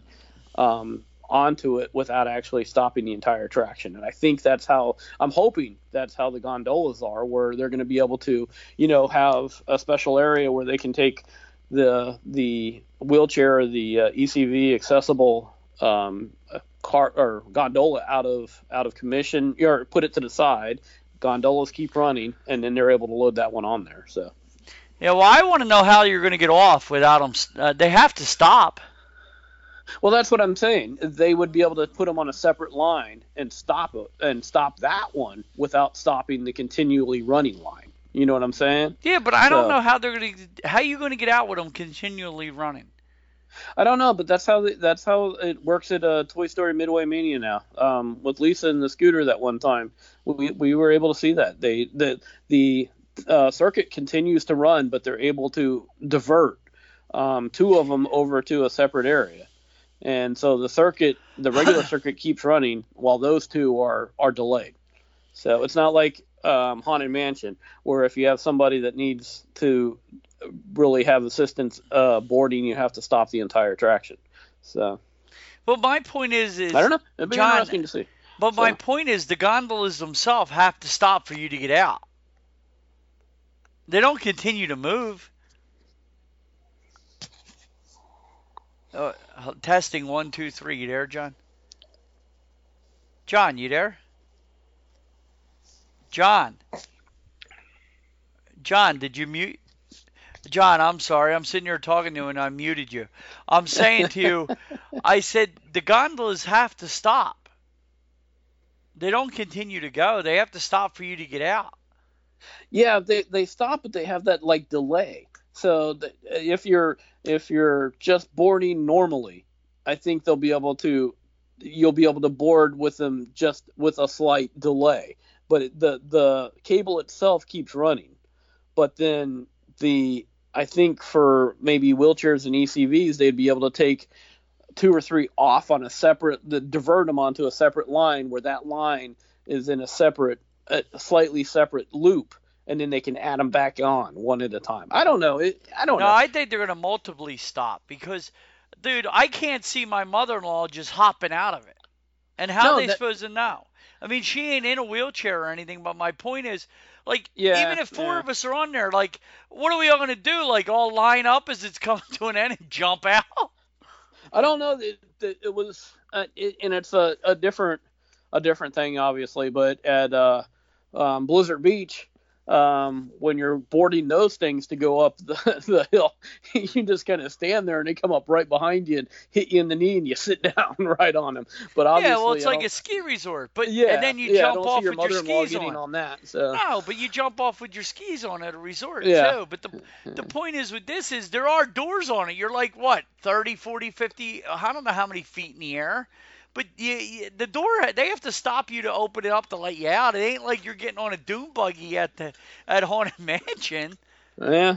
onto it without actually stopping the entire attraction. And I think I'm hoping that's how the gondolas are, where they're going to be able to, have a special area where they can take the wheelchair or the ECV accessible car or gondola out of commission, or put it to the side. Gondolas keep running, and then they're able to load that one on there. So yeah, well, I want to know how you're going to get off without them. They have to stop. Well, that's what I'm saying. They would be able to put them on a separate line and stop that one without stopping the continually running line. You know what I'm saying? Yeah, but I don't know how how are you going to get out with them continually running? I don't know, but that's how it works at Toy Story Midway Mania now. With Lisa and the scooter that one time, we were able to see that the circuit continues to run, but they're able to divert two of them over to a separate area, and so the regular circuit keeps running while those two are delayed. So it's not like Haunted Mansion, where if you have somebody that needs to really have assistance boarding, you have to stop the entire attraction. So, Well, my point is I don't know. It'd be John, interesting to see. but my point is the gondolas themselves have to stop for you to get out. They don't continue to move. Testing 1, 2, 3. You there, John? John, you there? John, did you mute? John, I'm sorry. I'm sitting here talking to you and I muted you. I'm saying to you, I said the gondolas have to stop. They don't continue to go. They have to stop for you to get out. Yeah, they stop, but they have that like delay. So if you're just boarding normally, I think you'll be able to board with them just with a slight delay. But the cable itself keeps running. But then I think for maybe wheelchairs and ECVs, they'd be able to take 2 or 3 off on divert them onto a separate line where that line is in a slightly separate loop, and then they can add them back on one at a time. I don't know. No, I think they're going to multiply stop because, dude, I can't see my mother-in-law just hopping out of it. And how are they supposed to know? I mean, she ain't in a wheelchair or anything, but my point is, like, even if 4 of us are on there, like, what are we all going to do? Like, all line up as it's coming to an end and jump out? I don't know. It was, and it's a different thing, obviously, but at Blizzard Beach, when you're boarding those things to go up the hill, you just kind of stand there and they come up right behind you and hit you in the knee and you sit down right on them. But obviously, it's like a ski resort. But and then you jump off with your skis on that. So. No, but you jump off with your skis on at a resort too. But the point is with this is there are doors on it. You're like, what, 30, 40, 50, I don't know how many feet in the air. But the door, they have to stop you to open it up to let you out. It ain't like you're getting on a dune buggy at Haunted Mansion. Yeah.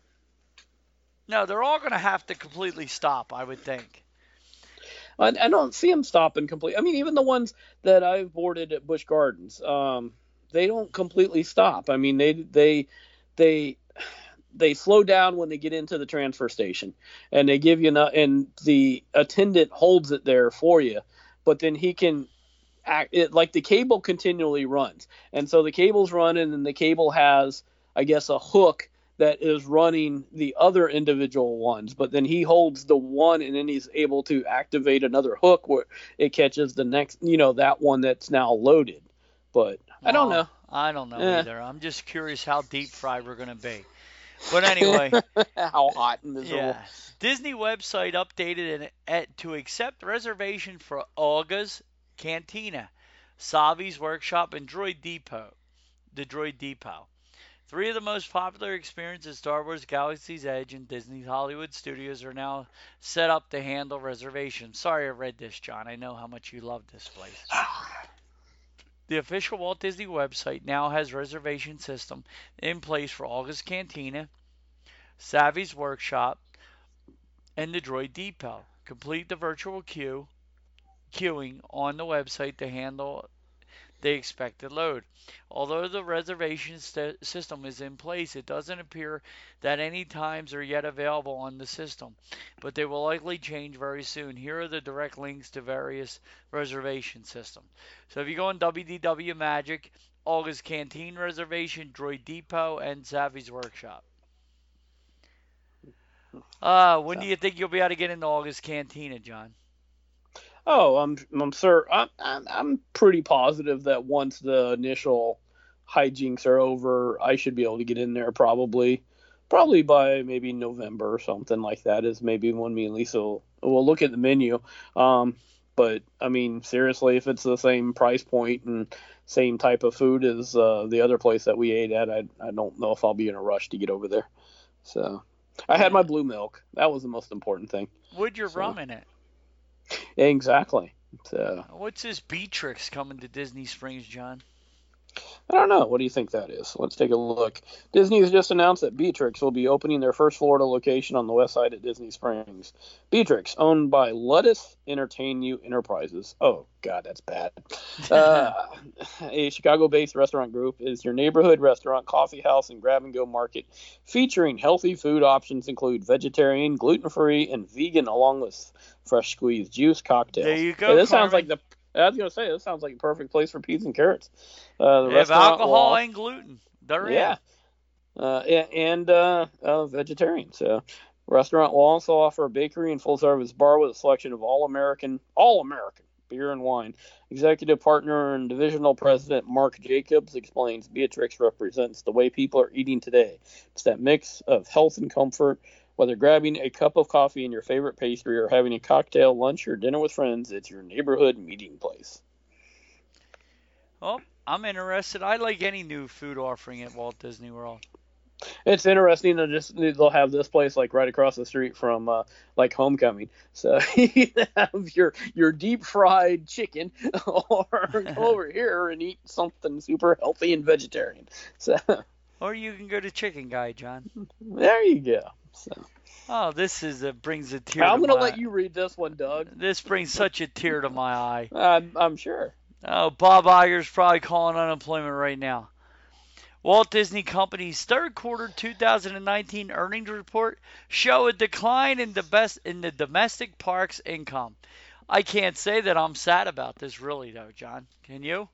No, they're all going to have to completely stop, I would think. I don't see them stopping completely. I mean, even the ones that I've boarded at Busch Gardens, they don't completely stop. I mean, they slow down when they get into the transfer station, and they give you and the attendant holds it there for you. But then he can act it like the cable continually runs. And so the cable's running and the cable has, I guess, a hook that is running the other individual ones. But then he holds the one and then he's able to activate another hook where it catches the next, that one that's now loaded. But I don't know. I don't know either. I'm just curious how deep fried we're going to be. But anyway. How hot and miserable. Yeah. Disney website updated to accept reservation for Olga's Cantina, Savi's Workshop, and Droid Depot. The Droid Depot. 3 of the most popular experiences, Star Wars Galaxy's Edge and Disney's Hollywood Studios, are now set up to handle reservations. Sorry I read this, John. I know how much you love this place. The official Walt Disney website now has reservation system in place for Olga's Cantina, Savi's Workshop, and the Droid Depot. Complete the virtual queuing on the website to handle the expected load. Although the reservation system is in place, it doesn't appear that any times are yet available on the system, but they will likely change very soon. Here are the direct links to various reservation systems. So if you go on WDW Magic, Olga's Canteen reservation, Droid Depot, and Savi's Workshop. When do you think you'll be able to get into Olga's Cantina, John? Oh, I'm sure. I'm pretty positive that once the initial hijinks are over, I should be able to get in there probably by maybe November or something like that. Is maybe when me and Lisa will look at the menu. But I mean, seriously, if it's the same price point and same type of food as the other place that we ate at, I don't know if I'll be in a rush to get over there. So I had my blue milk. That was the most important thing. Would your rum in it? Exactly. So. What's this Beatrix coming to Disney Springs, John? I don't know. What do you think that is? Let's take a look. Disney has just announced that Beatrix will be opening their first Florida location on the west side at Disney Springs. Beatrix, owned by Lettuce Entertain You Enterprises. Oh, God, that's bad. A Chicago-based restaurant group, is your neighborhood restaurant, coffee house, and grab-and-go market featuring healthy food options include vegetarian, gluten-free, and vegan, along with fresh squeezed juice cocktails. There you go, Hey, this Carmen. sounds like I was going to say, this sounds like a perfect place for peas and carrots. The They have restaurant alcohol will, and gluten. They're yeah, in. and vegetarian. So, restaurant will also offer a bakery and full-service bar with a selection of all American beer and wine. Executive partner and divisional president Mark Jacobs explains Beatrix represents the way people are eating today. It's that mix of health and comfort. Whether grabbing a cup of coffee and your favorite pastry or having a cocktail, lunch, or dinner with friends, it's your neighborhood meeting place. Well, I'm interested. I like any new food offering at Walt Disney World. It's interesting to they'll have this place like right across the street from like Homecoming. So you have your deep fried chicken, or come over here and eat something super healthy and vegetarian. So Or you can go to Chicken Guy, John. there you go. So, Oh, this brings a tear. I'm to gonna my let you read this one, Doug. This brings such a tear to my eye. I'm sure. Oh, Bob Iger's probably calling unemployment right now. Walt Disney Company's third quarter 2019 earnings report show a decline in the domestic parks income. I can't say that I'm sad about this, really, though, John. Can you?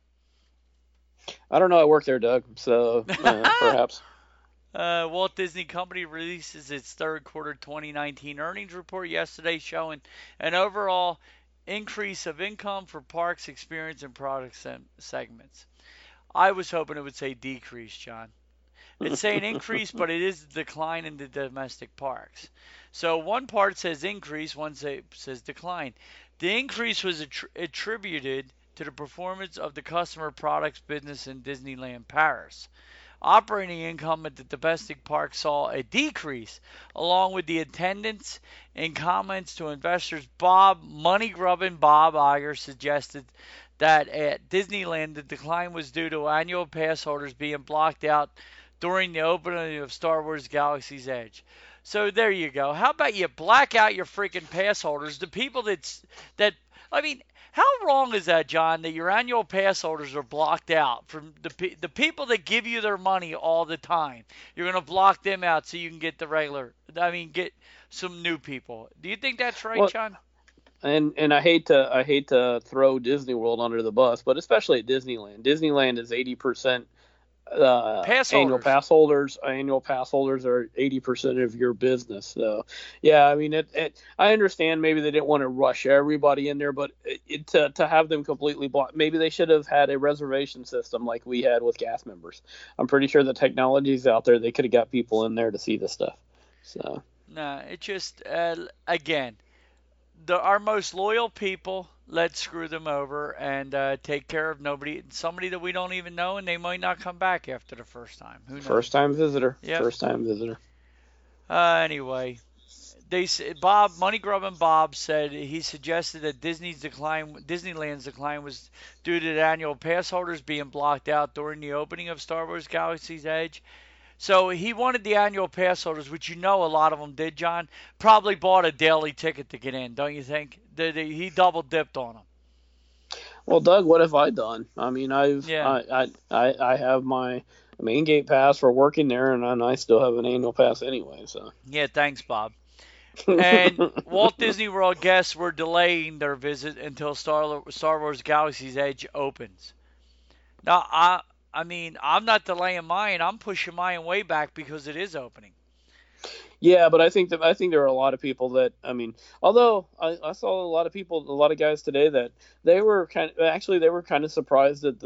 I don't know. I work there, Doug. So perhaps. Walt Disney Company releases its third quarter 2019 earnings report yesterday, showing an overall increase of income for parks, experience, and product segments. I was hoping it would say decrease, John. It's saying increase, but it is a decline in the domestic parks. So one part says increase, one says decline. The increase was attributed to the performance of the customer products business in Disneyland Paris. Operating income at the domestic park saw a decrease, along with the attendance and comments to investors. Money grubbing Bob Iger suggested that at Disneyland the decline was due to annual pass holders being blocked out during the opening of Star Wars Galaxy's Edge. So there you go. How about you black out your freaking pass holders? The people I mean, how wrong is that, John, that your annual pass holders are blocked out from the people that give you their money all the time? You're going to block them out so you can get get some new people. Do you think that's right, John? And I hate to throw Disney World under the bus, but especially at Disneyland. Disneyland is 80% annual pass holders. Annual pass holders are 80% of your business. So yeah, I mean I understand maybe they didn't want to rush everybody in there, but to have them completely blocked, maybe they should have had a reservation system like we had with gas members. I'm pretty sure the technology's out there. They could have got people in there to see this stuff. So no, it just again. Our most loyal people, let's screw them over and take care of somebody that we don't even know, and they might not come back after the first time. Who knows? First time visitor. Yep. First time visitor. Anyway, Money Grubbin' Bob said he suggested that Disneyland's decline was due to the annual pass holders being blocked out during the opening of Star Wars Galaxy's Edge. So he wanted the annual pass holders, which a lot of them did, John, probably bought a daily ticket to get in, don't you think? He double dipped on them. Well, Doug, what have I done? I mean, I have my main gate pass for working there, and I still have an annual pass anyway. So yeah, thanks, Bob. And Walt Disney World guests were delaying their visit until Star Wars Galaxy's Edge opens. Now, I'm not delaying mine. I'm pushing mine way back because it is opening. Yeah, but I think there are a lot of people that, although I saw a lot of guys today that they were kind of surprised that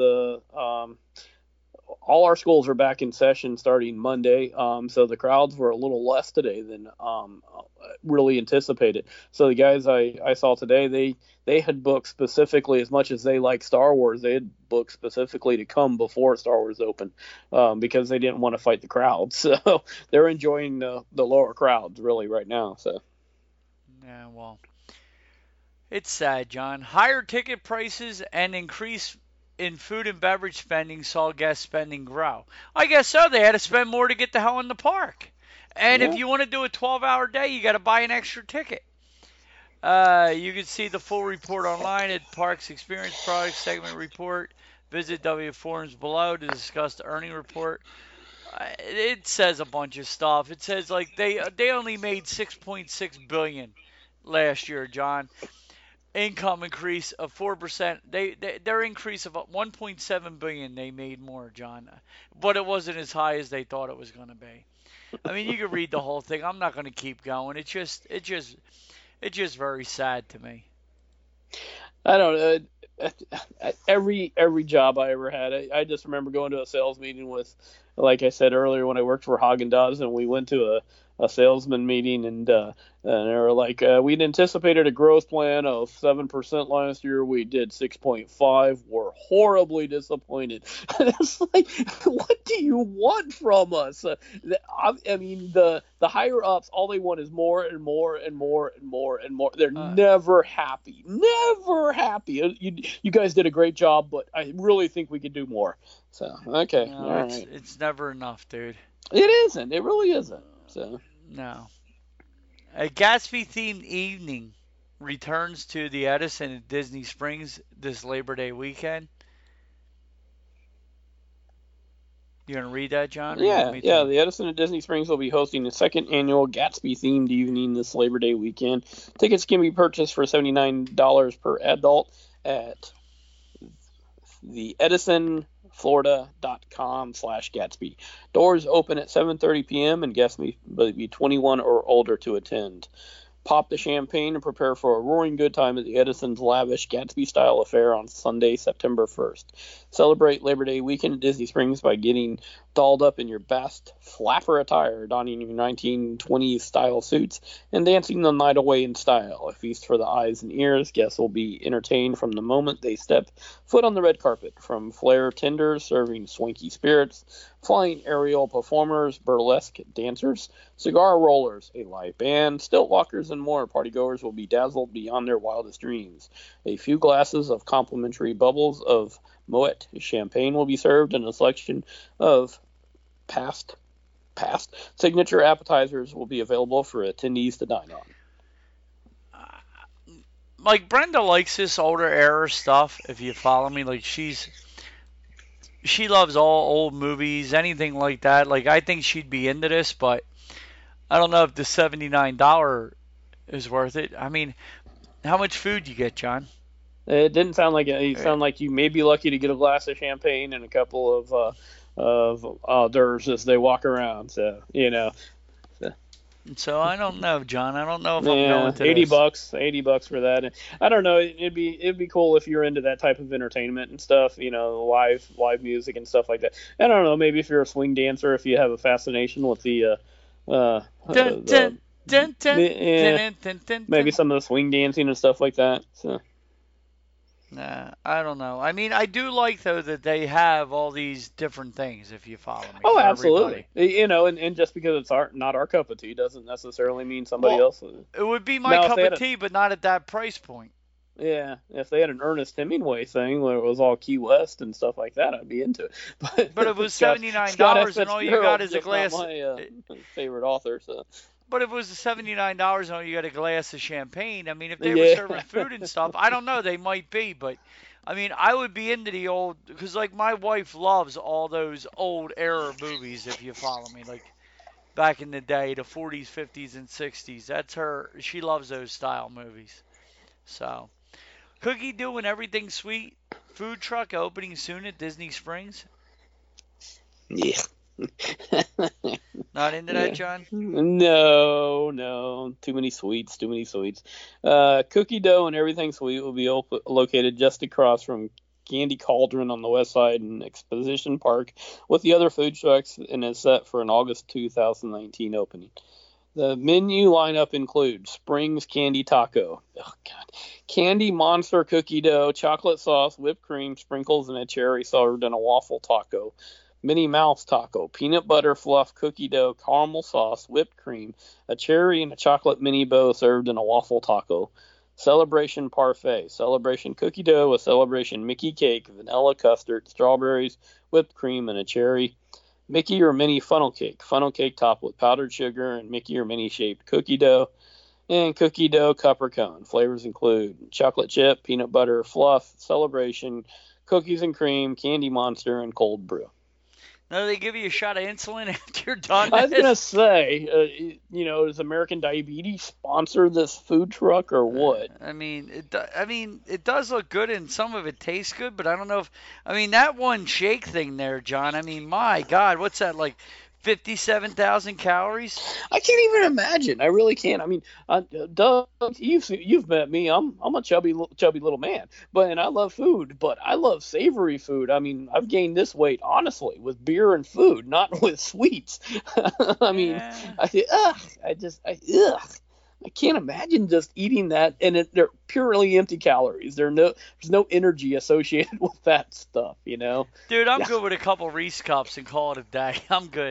all our schools are back in session starting Monday. So the crowds were a little less today than really anticipated. So the guys I saw today, they had booked specifically, as much as they like Star Wars, they had booked specifically to come before Star Wars opened because they didn't want to fight the crowds. So they're enjoying the lower crowds really right now. So yeah, well, it's sad, John. Higher ticket prices and increased in food and beverage spending saw guest spending grow. I guess so. They had to spend more to get the hell in the park. And if Yeah. you want to do a 12-hour day, you got to buy an extra ticket. You can see the full report online at Parks Experience Products segment report. Visit W Forums below to discuss the earning report. It says a bunch of stuff. It says like they only made 6.6 billion last year, John. Income increase of 4%. Their increase of 1.7 billion they made more, John. But it wasn't as high as they thought it was going to be. I mean, you can read the whole thing. I'm not going to keep going. It's just very sad to me. I don't know. Every job I ever had, I just remember going to a sales meeting with, like I said earlier, when I worked for Haagen-Dazs, and we went to a salesman meeting, and they were like, we'd anticipated a growth plan of 7% last year. We did 6.5. We're horribly disappointed. It's like, what do you want from us? I mean, the higher ups, all they want is more and more and more and more and more. They're never happy. Never happy. You guys did a great job, but I really think we could do more. So, okay. No, all right. It's never enough, dude. It isn't. It really isn't. So. No. A Gatsby-themed evening returns to the Edison at Disney Springs this Labor Day weekend. You gonna read that, John? Yeah. The Edison at Disney Springs will be hosting the second annual Gatsby-themed evening this Labor Day weekend. Tickets can be purchased for $79 per adult at the EdisonFlorida.com/Gatsby. Doors open at 7:30 p.m. and guests may be 21 or older to attend. Pop the champagne and prepare for a roaring good time at the Edison's lavish Gatsby-style affair on Sunday, September 1st. Celebrate Labor Day weekend at Disney Springs by getting dolled up in your best flapper attire, donning your 1920s style suits, and dancing the night away in style. A feast for the eyes and ears. Guests will be entertained from the moment they step foot on the red carpet, from flair tenders serving swanky spirits, flying aerial performers, burlesque dancers, cigar rollers, a live band, stilt walkers, and more. Partygoers will be dazzled beyond their wildest dreams. A few glasses of complimentary bubbles of Moet champagne will be served, and a selection of past signature appetizers will be available for attendees to dine on. Like, Brenda likes this older era stuff, if you follow me. Like, she loves all old movies, anything like that. Like, I think she'd be into this, but I don't know if the $79 is worth it. I mean, how much food you get, John? It didn't sound like it. You sound like you may be lucky to get a glass of champagne and a couple of hors d'oeuvres as they walk around. So, you know. So I don't know, John. I don't know if I'm going to $80 for that. I don't know. It'd be cool if you're into that type of entertainment and stuff. You know, live music and stuff like that. I don't know. Maybe if you're a swing dancer, if you have a fascination with maybe some of the swing dancing and stuff like that. So. Nah, I don't know. I mean, I do like, though, that they have all these different things, if you follow me. Oh, absolutely. Everybody. You know, and just because it's not our cup of tea doesn't necessarily mean somebody else's. It would be my cup of tea, but not at that price point. Yeah, if they had an Ernest Hemingway thing where it was all Key West and stuff like that, I'd be into it. But it was $79, and all you got is a glass. My favorite author, so. But if it was $79 and all you got a glass of champagne, I mean, if they were serving food and stuff, I don't know, they might be. But, I mean, I would be into the old, because, like, my wife loves all those old era movies, if you follow me. Like, back in the day, the 40s, 50s, and 60s. That's her. She loves those style movies. So, Cookie doing everything sweet. Food truck opening soon at Disney Springs. Yeah. Not into that, John? No. Too many sweets. Cookie dough and everything sweet will be located just across from Candy Cauldron on the west side in Exposition Park with the other food trucks, and is set for an August 2019 opening. The menu lineup includes Springs Candy Taco, Candy Monster Cookie Dough, chocolate sauce, whipped cream, sprinkles, and a cherry served in a waffle taco. Minnie Mouse Taco, peanut butter fluff cookie dough, caramel sauce, whipped cream, a cherry and a chocolate mini bow served in a waffle taco. Celebration Parfait, Celebration cookie dough, a Celebration Mickey cake, vanilla custard, strawberries, whipped cream, and a cherry. Mickey or Minnie funnel cake topped with powdered sugar and Mickey or Minnie shaped cookie dough, and cookie dough cup or cone. Flavors include chocolate chip, peanut butter, fluff, Celebration, cookies and cream, Candy Monster, and cold brew. No, they give you a shot of insulin after you're done. I was gonna say, does American Diabetes sponsor this food truck or what? I mean, it does look good, and some of it tastes good, but I don't know if, that one shake thing there, John. I mean, my God, what's that, like 57,000 calories? I can't even imagine. I really can't. I mean, Doug, you've met me. I'm a chubby little man, and I love food, but I love savory food. I mean, I've gained this weight honestly with beer and food, not with sweets. I mean, Yeah. I can't imagine just eating that, and they're purely empty calories. There's no energy associated with that stuff, Dude, I'm good with a couple Reese cups and call it a day. I'm good.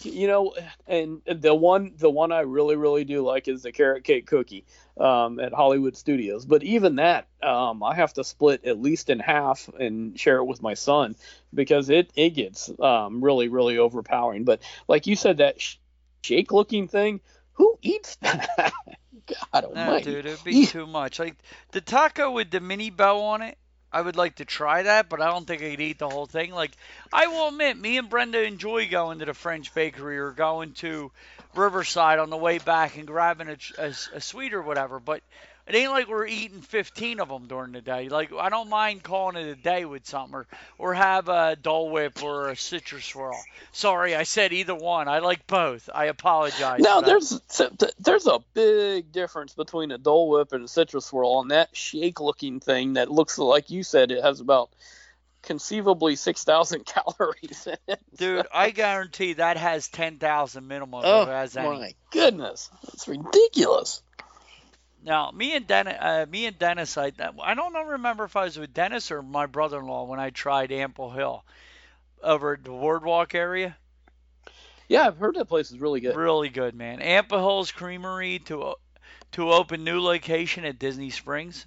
And the one I really, really do like is the carrot cake cookie at Hollywood Studios. But even that, I have to split at least in half and share it with my son because it gets really, really overpowering. But like you said, that shake-looking thing, who eats that? God almighty. No, dude, it'd be too much. Like the taco with the mini bow on it, I would like to try that, but I don't think I could eat the whole thing. Like, I will admit, me and Brenda enjoy going to the French bakery or going to Riverside on the way back and grabbing a sweet or whatever, but it ain't like we're eating 15 of them during the day. Like, I don't mind calling it a day with something or have a Dole Whip or a citrus swirl. Sorry, I said either one. I like both. I apologize. Now, there's a big difference between a Dole Whip and a citrus swirl, and that shake-looking thing that looks like you said it has about conceivably 6,000 calories in it. Dude, I guarantee that has 10,000 minimum. Oh, if it has any. my goodness. That's ridiculous. Now, me and Dennis, I don't remember if I was with Dennis or my brother-in-law when I tried Ample Hill over at the Boardwalk area. Yeah, I've heard that place is really good. Really good, man. Ample Hill's Creamery to open new location at Disney Springs.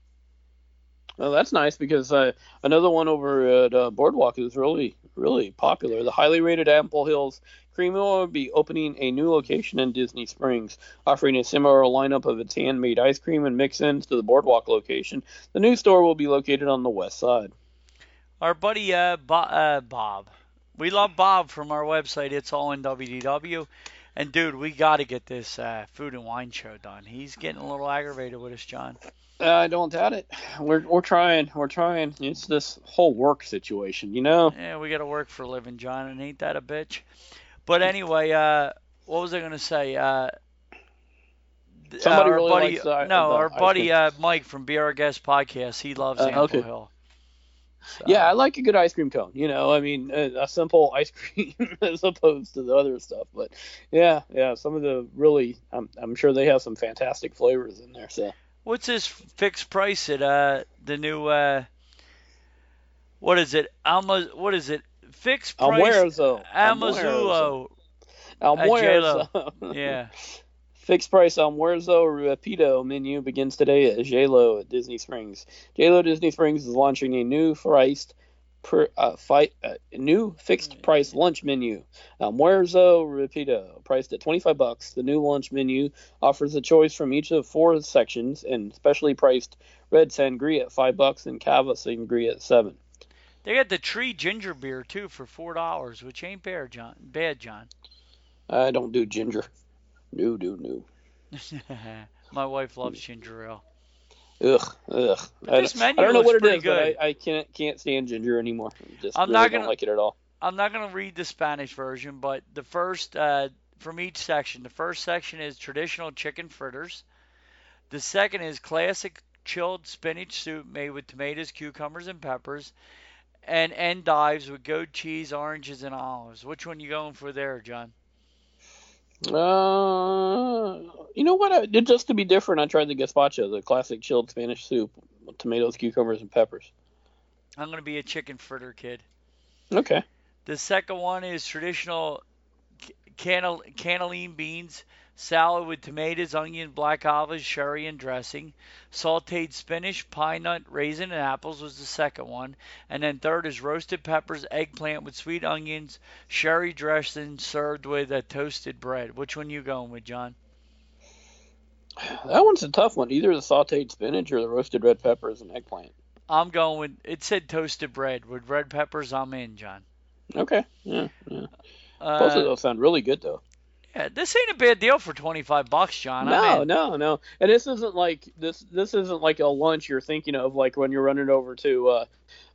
Well, that's nice because another one over at Boardwalk is really, really popular. The highly rated Ample Hills Creamery will be opening a new location in Disney Springs, offering a similar lineup of its handmade ice cream and mix-ins to the Boardwalk location. The new store will be located on the west side. Our buddy Bob. We love Bob from our website, It's All in WDW. And, dude, we got to get this food and wine show done. He's getting a little aggravated with us, John. I don't doubt it. We're trying. It's this whole work situation, Yeah, we got to work for a living, John, and ain't that a bitch? But anyway, what was I going to say? Somebody really likes our buddy Mike from Be Our Guest Podcast, he loves Ample Hill. So. Yeah, I like a good ice cream cone. A simple ice cream as opposed to the other stuff. But yeah, some of the really, I'm sure they have some fantastic flavors in there. So what's this fixed price at the new? What is it? What is it? Fixed price. Almuerzo. Yeah. Fixed price Almuerzo Rapido menu begins today at JLo at Disney Springs. JLo Disney Springs is launching a new fixed price lunch menu. Almuerzo Rapido, priced at $25. The new lunch menu offers a choice from each of 4 sections and specially priced red sangria at $5 and cava sangria at $7. They got the Tree ginger beer too for $4, which ain't bad, John. I don't do ginger. No. My wife loves ginger ale. Ugh. I don't know what it is, good. But I can't stand ginger anymore. I don't like it at all. I'm not gonna read the Spanish version, but the first from each section. The first section is traditional chicken fritters. The second is classic chilled spinach soup made with tomatoes, cucumbers, and peppers, and endives with goat cheese, oranges, and olives. Which one you going for there, John? You know what? Just to be different, I tried the gazpacho, the classic chilled Spanish soup with tomatoes, cucumbers, and peppers. I'm going to be a chicken fritter kid. Okay. The second one is traditional cannellini beans, salad with tomatoes, onion, black olives, sherry, and dressing. Sauteed spinach, pine nut, raisin, and apples was the second one. And then third is roasted peppers, eggplant with sweet onions, sherry dressing, served with a toasted bread. Which one you going with, John? That one's a tough one. Either the sauteed spinach or the roasted red peppers and eggplant. I'm going with, it said toasted bread. With red peppers, I'm in, John. Okay. Yeah. Both of those sound really good, though. Yeah, this ain't a bad deal for $25, John. No. And this isn't like this isn't like a lunch you're thinking of like when you're running over to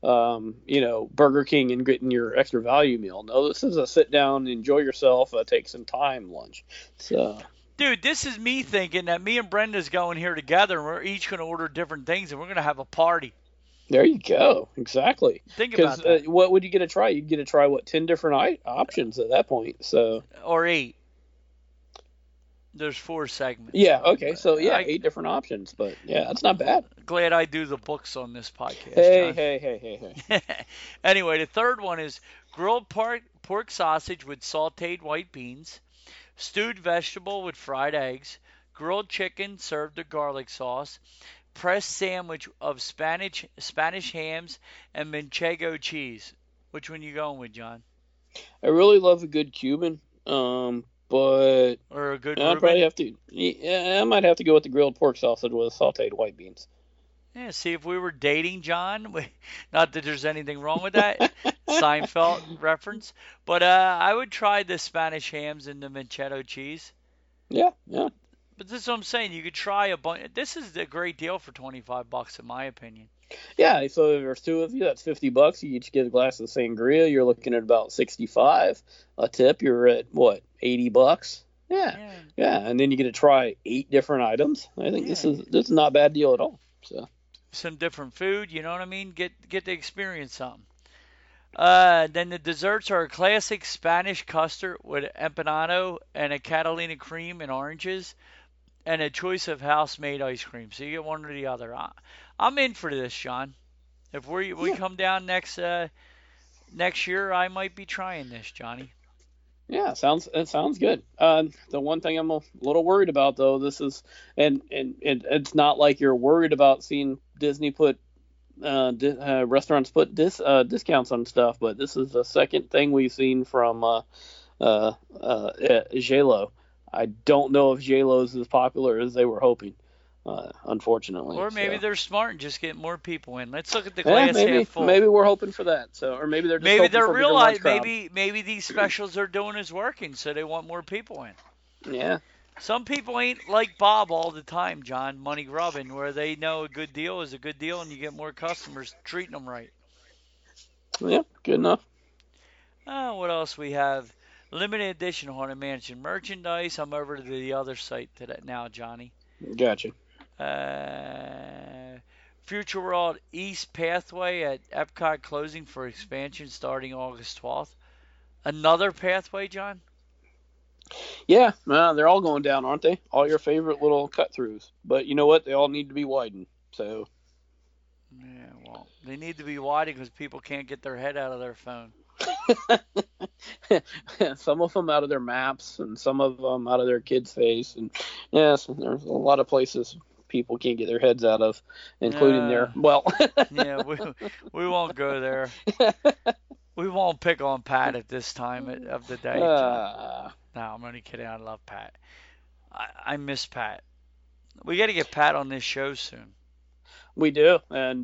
Burger King and getting your extra value meal. No, this is a sit down, enjoy yourself, take some time lunch. So dude, this is me thinking that me and Brenda's going here together and we're each going to order different things and we're going to have a party. There you go. Exactly. Think about that. What would you get to try? You'd get to try, 10 different options at that point. So or 8. There's 4 segments. Yeah, okay. So, 8 different options. But, yeah, that's not bad. Glad I do the books on this podcast. Hey. Anyway, the third one is grilled pork sausage with sauteed white beans, stewed vegetable with fried eggs, grilled chicken served with garlic sauce, pressed sandwich of Spanish hams, and manchego cheese. Which one you going with, John? I really love a good Cuban. But or a good I probably have to. Yeah, I might have to go with the grilled pork sausage with sauteed white beans. Yeah, see, if we were dating, John, not that there's anything wrong with that, Seinfeld reference, but I would try the Spanish hams and the manchego cheese. Yeah. But this is what I'm saying. You could try a bunch. This is a great deal for $25, in my opinion. Yeah, so if there's 2 of you, that's $50. You each get a glass of sangria. You're looking at about $65. A tip, you're at what, $80? Yeah, and then you get to try 8 different items. I think this is not a bad deal at all. So some different food, you know what I mean? Get to experience something. Then the desserts are a classic Spanish custard with empanado and a Catalina cream and oranges, and a choice of house-made ice cream. So you get one or the other. I'm in for this, Sean. If we come down next year, I might be trying this, Johnny. Yeah, it sounds good. The one thing I'm a little worried about, though, this is, and it's not like you're worried about seeing Disney put restaurants put discounts on stuff, but this is the second thing we've seen from J-Lo. I don't know if J-Lo's as popular as they were hoping, unfortunately. Or maybe they're smart and just get more people in. Let's look at the glass half full. Maybe we're hoping for that. So, or maybe they're just realizing maybe these specials they're doing is working, so they want more people in. Yeah. Some people ain't like Bob all the time, John, money grubbing, where they know a good deal is a good deal and you get more customers treating them right. Yeah, good enough. What else we have? Limited edition Haunted Mansion merchandise. I'm over to the other site now, Johnny. Gotcha. Future World East Pathway at Epcot closing for expansion starting August 12th. Another pathway, John? Yeah, they're all going down, aren't they? All your favorite little cut-throughs. But you know what? They all need to be widened. So. Yeah, well, they need to be widened because people can't get their head out of their phone. Some of them out of their maps and some of them out of their kid's face. And yes, there's a lot of places people can't get their heads out of, including yeah, we won't go there. We won't pick on Pat at this time of the day. No, I'm only kidding. I love Pat. I miss Pat. We got to get Pat on this show soon. We do,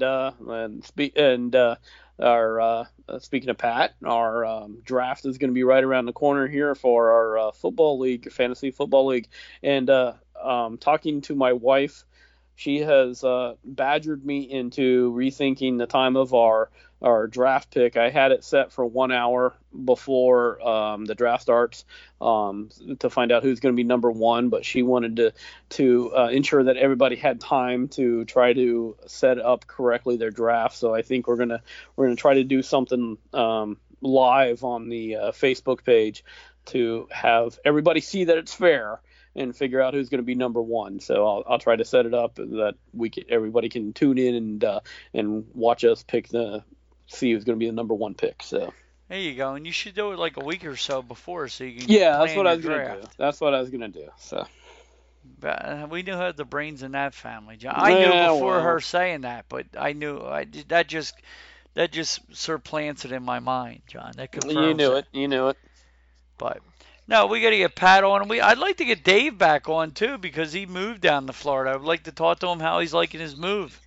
speaking of Pat, our draft is going to be right around the corner here for our football league, fantasy football league. And talking to my wife, she has badgered me into rethinking the time of our draft pick. I had it set for 1 hour before the draft starts to find out who's going to be number 1, but she wanted to ensure that everybody had time to try to set up correctly their draft. So I think we're gonna try to do something live on the Facebook page to have everybody see that it's fair and figure out who's going to be number 1. So I'll try to set it up that everybody can tune in and watch us see who's going to be the number 1 pick. So There you go. And you should do it like a week or so before so you can Yeah, that's plan what I your was gonna draft. do. That's what I was gonna do. So. But we knew who had the brains in that family, John. I knew before her saying that, but I knew that just surplants it in my mind, John. That confirms You knew it. You knew it. But no, we got to get Pat on. I'd like to get Dave back on too because he moved down to Florida. I would like to talk to him how he's liking his move.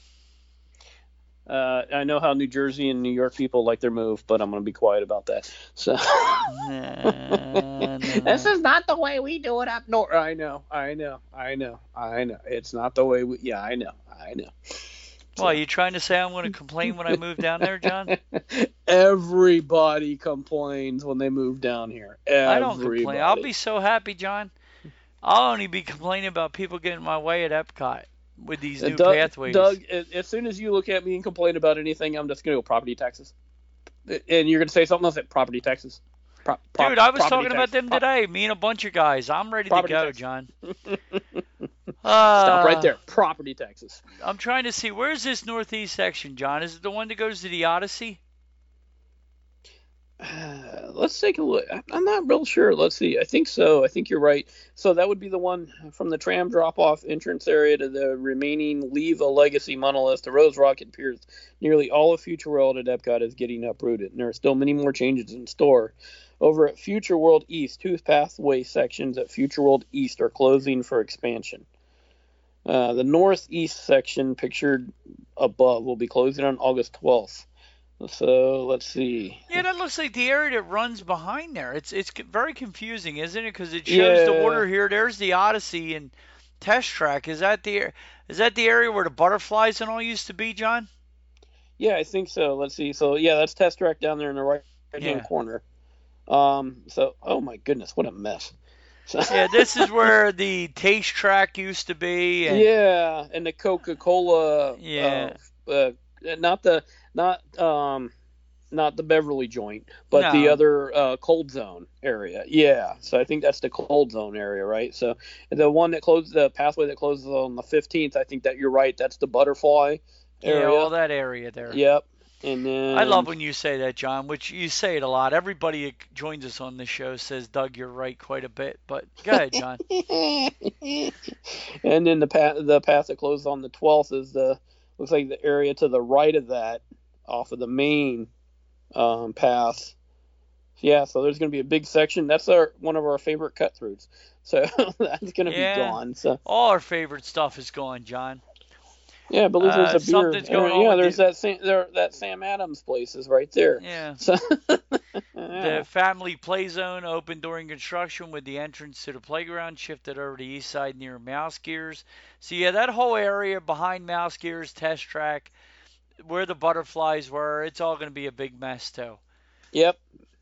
I know how New Jersey and New York people like their move, but I'm going to be quiet about that. So this is not the way we do it up north. I know. It's not the way we. Yeah, I know. Well, are you trying to say I'm going to complain when I move down there, John? Everybody complains when they move down here. I don't complain. I'll be so happy, John. I'll only be complaining about people getting in my way at Epcot with these new pathways. Doug, as soon as you look at me and complain about anything, I'm just going to go property taxes. And you're going to say something else like property taxes. Dude, I was talking about them today. Me and a bunch of guys. I'm ready to go, John. Stop right there. Property taxes. I'm trying to see. Where's this northeast section, John? Is it the one that goes to the Odyssey? Let's take a look. I'm not real sure. Let's see. I think so. I think you're right. So that would be the one from the tram drop-off entrance area to the remaining Leave a Legacy monolith to Rose Rock and Piers. Nearly all of Future World at Epcot is getting uprooted, and there are still many more changes in store. Over at Future World East, two pathway sections at Future World East are closing for expansion. The northeast section pictured above will be closing on August 12th. So let's see. Yeah, that looks like the area that runs behind there. It's very confusing, isn't it? Because it shows the order here. There's the Odyssey and Test Track. Is that the area where the butterflies and all used to be, John? Yeah, I think so. Let's see. So yeah, that's Test Track down there in the right-hand corner. So oh my goodness, what a mess. Yeah, this is where the Taste Track used to be. And, and the Coca-Cola. Not the Beverly joint, but the other cold zone area. Yeah, so I think that's the cold zone area, right? So the one that closes, the pathway that closes on the 15th, I think that you're right. That's the butterfly area. Yeah, all that area there. Yep. And then I love when you say that, John, which you say it a lot. Everybody that joins us on this show says, Doug, you're right quite a bit. But go ahead, John. And then the path that closes on the 12th is looks like the area to the right of that, off of the main path. Yeah, so there's going to be a big section. That's one of our favorite cut-throughs. So that's going to be gone. So all our favorite stuff is gone, John. Yeah, I believe there's a beer. Something's going on. Yeah, there's that Sam Adams place is right there. Yeah. So, The family play zone opened during construction with the entrance to the playground shifted over to the east side near Mouse Gears. So yeah, that whole area behind Mouse Gears, Test Track, where the butterflies were, it's all going to be a big mess too. Yep.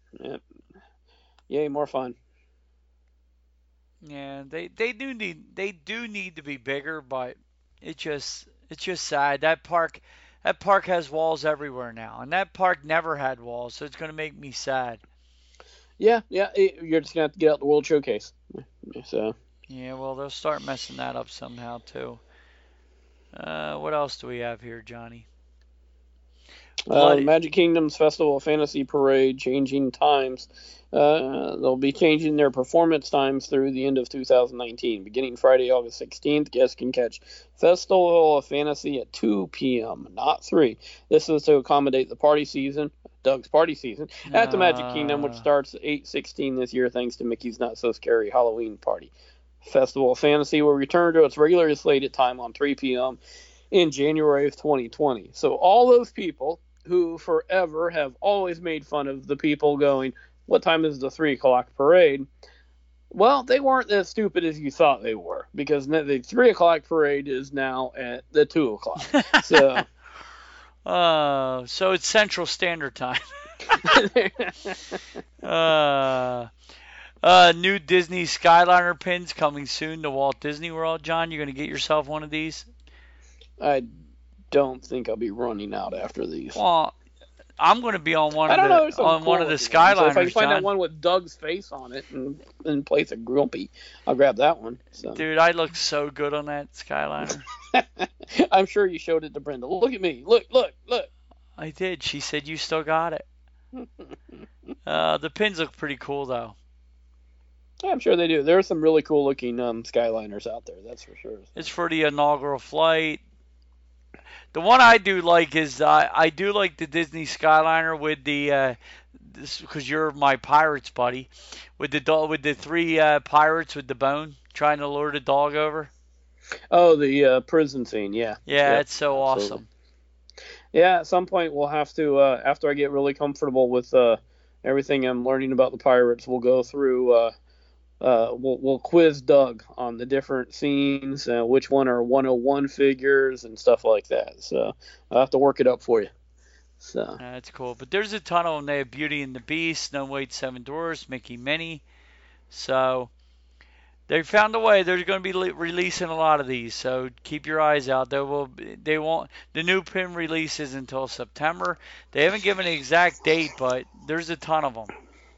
Yay, more fun. Yeah, they do need to be bigger, but it's just sad. That park has walls everywhere now, and that park never had walls, so it's going to make me sad. Yeah, you're just going to have to get out the World Showcase. So. Yeah, well, they'll start messing that up somehow too. What else do we have here, Johnny? Magic Kingdom's Festival of Fantasy Parade changing times. They'll be changing their performance times through the end of 2019. Beginning Friday, August 16th, guests can catch Festival of Fantasy at 2 p.m., not 3. This is to accommodate the party season, Doug's party season, at the Magic Kingdom, which starts 8/16 this year thanks to Mickey's Not So Scary Halloween Party. Festival of Fantasy will return to its regularly slated time on 3 p.m. in January of 2020. So all those people who forever have always made fun of the people going, what time is the 3 o'clock parade? Well, they weren't as stupid as you thought they were, because the 3 o'clock parade is now at the 2 o'clock. So, so it's Central Standard Time. New Disney Skyliner pins coming soon to Walt Disney World. John, you going to get yourself one of these? I don't think I'll be running out after these. Well, I'm going to be on one of the Skyliners. So if I can find that one with Doug's face on it and place a Grumpy, I'll grab that one. So. Dude, I look so good on that Skyliner. I'm sure you showed it to Brenda. Look at me. Look. I did. She said you still got it. The pins look pretty cool though. Yeah, I'm sure they do. There are some really cool looking Skyliners out there. That's for sure. It's for the inaugural flight. The one I do like is I do like the Disney Skyliner with the because you're my pirates buddy, with the dog with the three pirates with the bone trying to lure the dog over. Oh, the prison scene. Yeah. Yeah, Yep, it's so absolutely. awesome. Yeah, at some point we'll have to after I get really comfortable with everything I'm learning about the pirates, we'll go through. We'll quiz Doug on the different scenes, which one are 101 figures and stuff like that. So I'll have to work it up for you. So That's cool. But there's a ton of them. They have Beauty and the Beast, Snow White, Seven Dwarfs, Mickey Minnie. So they found a way. They're going to be releasing a lot of these. So keep your eyes out. They won't. The new pin release is until September. They haven't given an exact date, but there's a ton of them.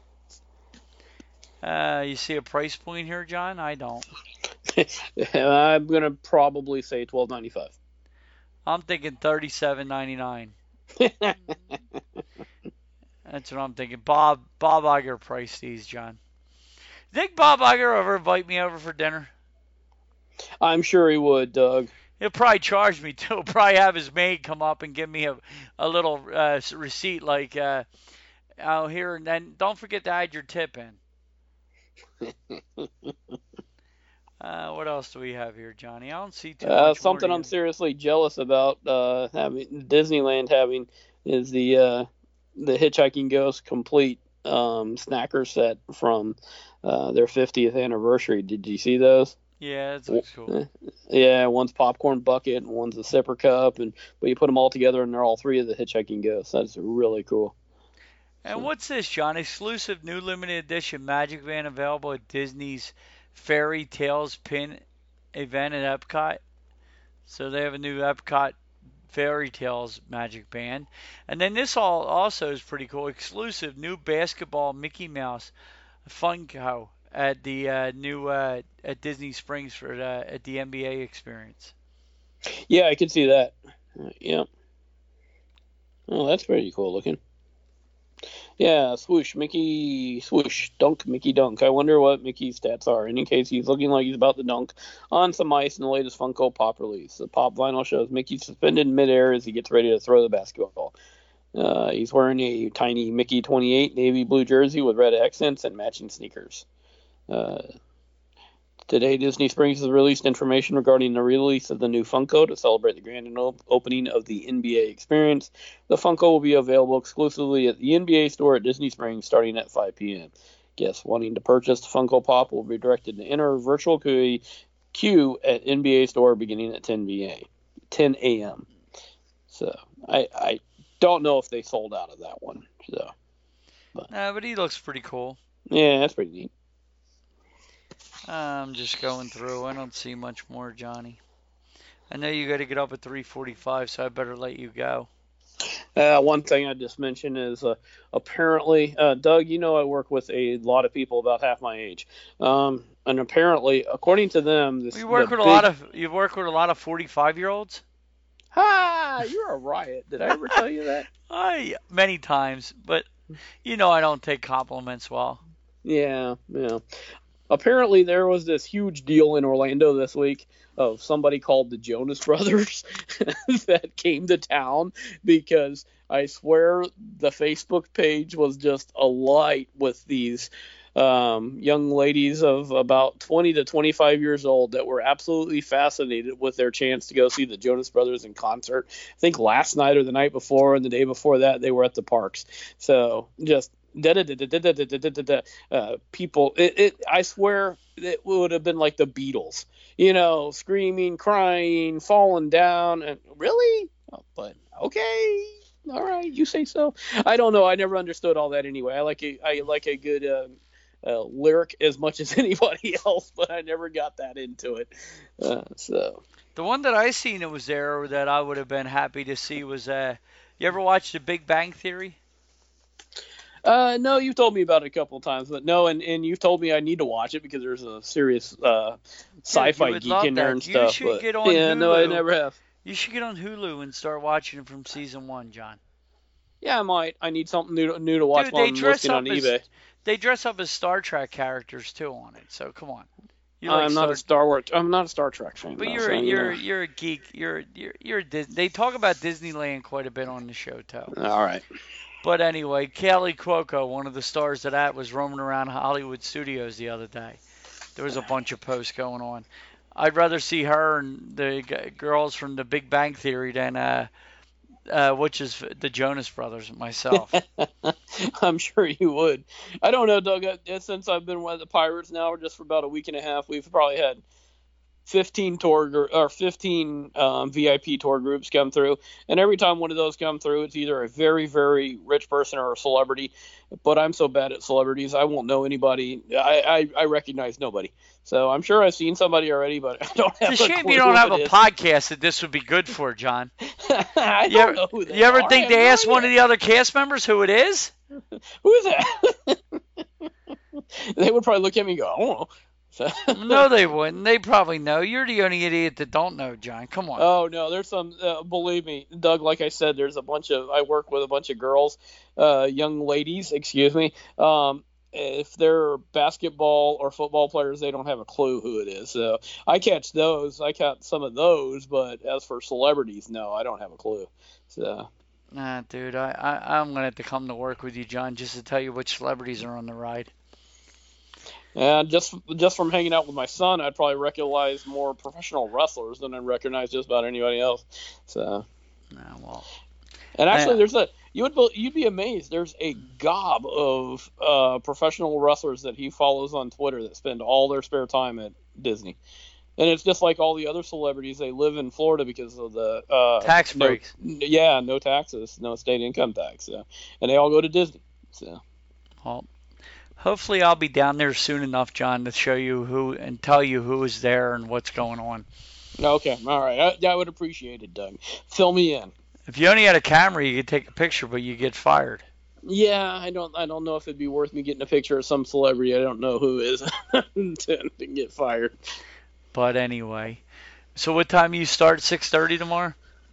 You see a price point here, John? I don't. I'm gonna probably say $12.95. I'm thinking $37.99. That's what I'm thinking. Bob Iger priced these, John. You think Bob Iger will ever invite me over for dinner? I'm sure he would, Doug. He'll probably charge me too. He'll probably have his maid come up and give me a little receipt like, out here, and then don't forget to add your tip in. What else do we have here, Johnny? I don't see too much. Something I'm seriously jealous about having Disneyland having is the Hitchhiking Ghost complete snacker set from their 50th anniversary. Did you see those? Yeah, that looks cool. Yeah, one's popcorn bucket and one's a sipper cup, but you put them all together and they're all three of the Hitchhiking Ghosts. That's really cool. And what's this, John? Exclusive new limited edition Magic Band available at Disney's Fairy Tales pin event at Epcot. So they have a new Epcot Fairy Tales Magic Band. And then this also is pretty cool. Exclusive new basketball Mickey Mouse Funko at the new at Disney Springs at the NBA experience. Yeah, I can see that. Yeah. Oh, that's pretty cool looking. Yeah, swoosh, Mickey, swoosh, dunk, Mickey dunk. I wonder what Mickey's stats are. In any case, he's looking like he's about to dunk on some ice in the latest Funko Pop release. The Pop vinyl shows Mickey suspended in midair as he gets ready to throw the basketball. He's wearing a tiny Mickey 28 navy blue jersey with red accents and matching sneakers. Today, Disney Springs has released information regarding the release of the new Funko to celebrate the grand opening of the NBA experience. The Funko will be available exclusively at the NBA store at Disney Springs starting at 5 p.m. Guests wanting to purchase the Funko Pop will be directed to enter a virtual queue at NBA store beginning at 10 a.m. So I don't know if they sold out of that one. So, but he looks pretty cool. Yeah, that's pretty neat. I'm just going through. I don't see much more, Johnny. I know you got to get up at 3:45, so I better let you go. One thing I just mentioned is apparently, Doug, you know I work with a lot of people about half my age, and apparently, according to them, you work with a lot of 45-year-olds. Ha! You're a riot. Did I ever tell you that? Many times, but you know I don't take compliments well. Yeah. Apparently, there was this huge deal in Orlando this week of somebody called the Jonas Brothers that came to town because I swear the Facebook page was just alight with these young ladies of about 20 to 25 years old that were absolutely fascinated with their chance to go see the Jonas Brothers in concert. I think last night or the night before and the day before that, they were at the parks. So just people, I swear it would have been like the Beatles, screaming, crying, falling down, and really, but okay, all right, you say so. I don't know. I never understood all that anyway. I like a good lyric as much as anybody else, but I never got that into it. So the one that I seen that was there that I would have been happy to see was you ever watched The Big Bang Theory? No, you've told me about it a couple of times, but no, and you've told me I need to watch it because there's a serious sci-fi geek in there and stuff. You should get on Hulu. No, I never have. You should get on Hulu and start watching it from season 1, John. Yeah, I might. I need something new to watch Dude, while they I'm dress looking on up as eBay. they dress up as Star Trek characters too on it. So come on, you like I'm not a Star, Star Wars. I'm not a Star Trek fan but though, you're so you you're know. you're a geek. You're a They talk about Disneyland quite a bit on the show too. All right. But anyway, Kaley Cuoco, one of the stars of that, was roaming around Hollywood studios the other day. There was a bunch of posts going on. I'd rather see her and the girls from The Big Bang Theory than which is the Jonas Brothers myself. I'm sure you would. I don't know, Doug. Since I've been with the Pirates now, just for about a week and a half, we've probably had 15 VIP tour groups come through, and every time one of those come through, it's either a very, very rich person or a celebrity. But I'm so bad at celebrities, I won't know anybody. I recognize nobody. So I'm sure I've seen somebody already, but I don't have. It's a shame clue you don't who have it a is. podcast that this would be good for, John. I don't know who they You ever are. think I they have asked no one of idea. the other cast members who it is? Who is that? They would probably look at me and go, I don't know. So, No, they wouldn't. They probably know. You're the only idiot that don't know, John. Come on. oh no, there's some. Believe me, Doug. Like I said, there's a bunch of. I work with a bunch of girls, young ladies. Excuse me. If they're basketball or football players, they don't have a clue who it is. So I catch those. I catch some of those. But as for celebrities, no, I don't have a clue. So. Nah, dude, I'm gonna have to come to work with you, John, just to tell you which celebrities are on the ride. And just from hanging out with my son, I'd probably recognize more professional wrestlers than I recognize just about anybody else. So. Nah, well. And actually, you'd be amazed. There's a gob of professional wrestlers that he follows on Twitter that spend all their spare time at Disney. And it's just like all the other celebrities. They live in Florida because of the Tax breaks. No taxes, no state income tax. So, and they all go to Disney. So. Well, hopefully I'll be down there soon enough, John, to show you who and tell you who is there and what's going on. Okay, all right. I would appreciate it, Doug. Fill me in. If you only had a camera, you could take a picture, but you get fired. Yeah, I don't know if it'd be worth me getting a picture of some celebrity I don't know who is to get fired. But anyway, so what time you start? 6:30 tomorrow?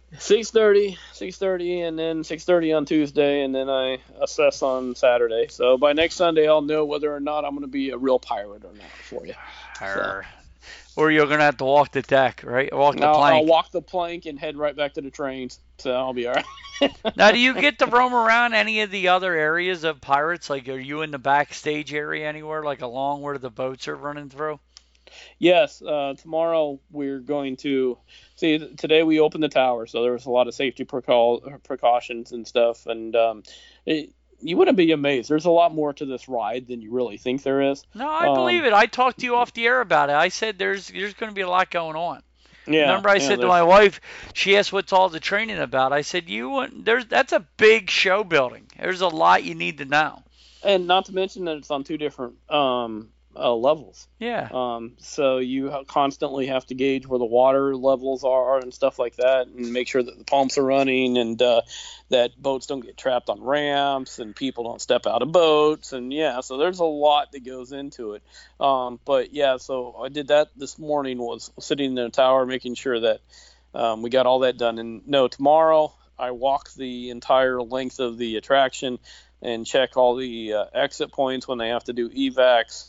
6:30, and then 6:30 on Tuesday, and then I assess on Saturday. So by next Sunday, I'll know whether or not I'm going to be a real pirate or not for you. So. Or you're going to have to walk the deck, right? Walk the plank. I'll walk the plank and head right back to the trains, so I'll be all right. Now, do you get to roam around any of the other areas of Pirates? Like, are you in the backstage area anywhere, like along where the boats are running through? Yes, tomorrow we're going to see. Today we opened the tower, so there was a lot of safety precautions and stuff. And you wouldn't be amazed. There's a lot more to this ride than you really think there is. No, I believe it. I talked to you off the air about it. I said there's going to be a lot going on. Yeah. Remember, I said to my wife, she asked what's all the training about. I said, that's a big show building. There's a lot you need to know. And not to mention that it's on two different levels. Yeah. So you constantly have to gauge where the water levels are and stuff like that, and make sure that the pumps are running, and that boats don't get trapped on ramps, and people don't step out of boats, and so there's a lot that goes into it. But yeah, so I did that this morning. Was sitting in the tower, making sure that we got all that done. And no, tomorrow I walk the entire length of the attraction and check all the exit points when they have to do evacs.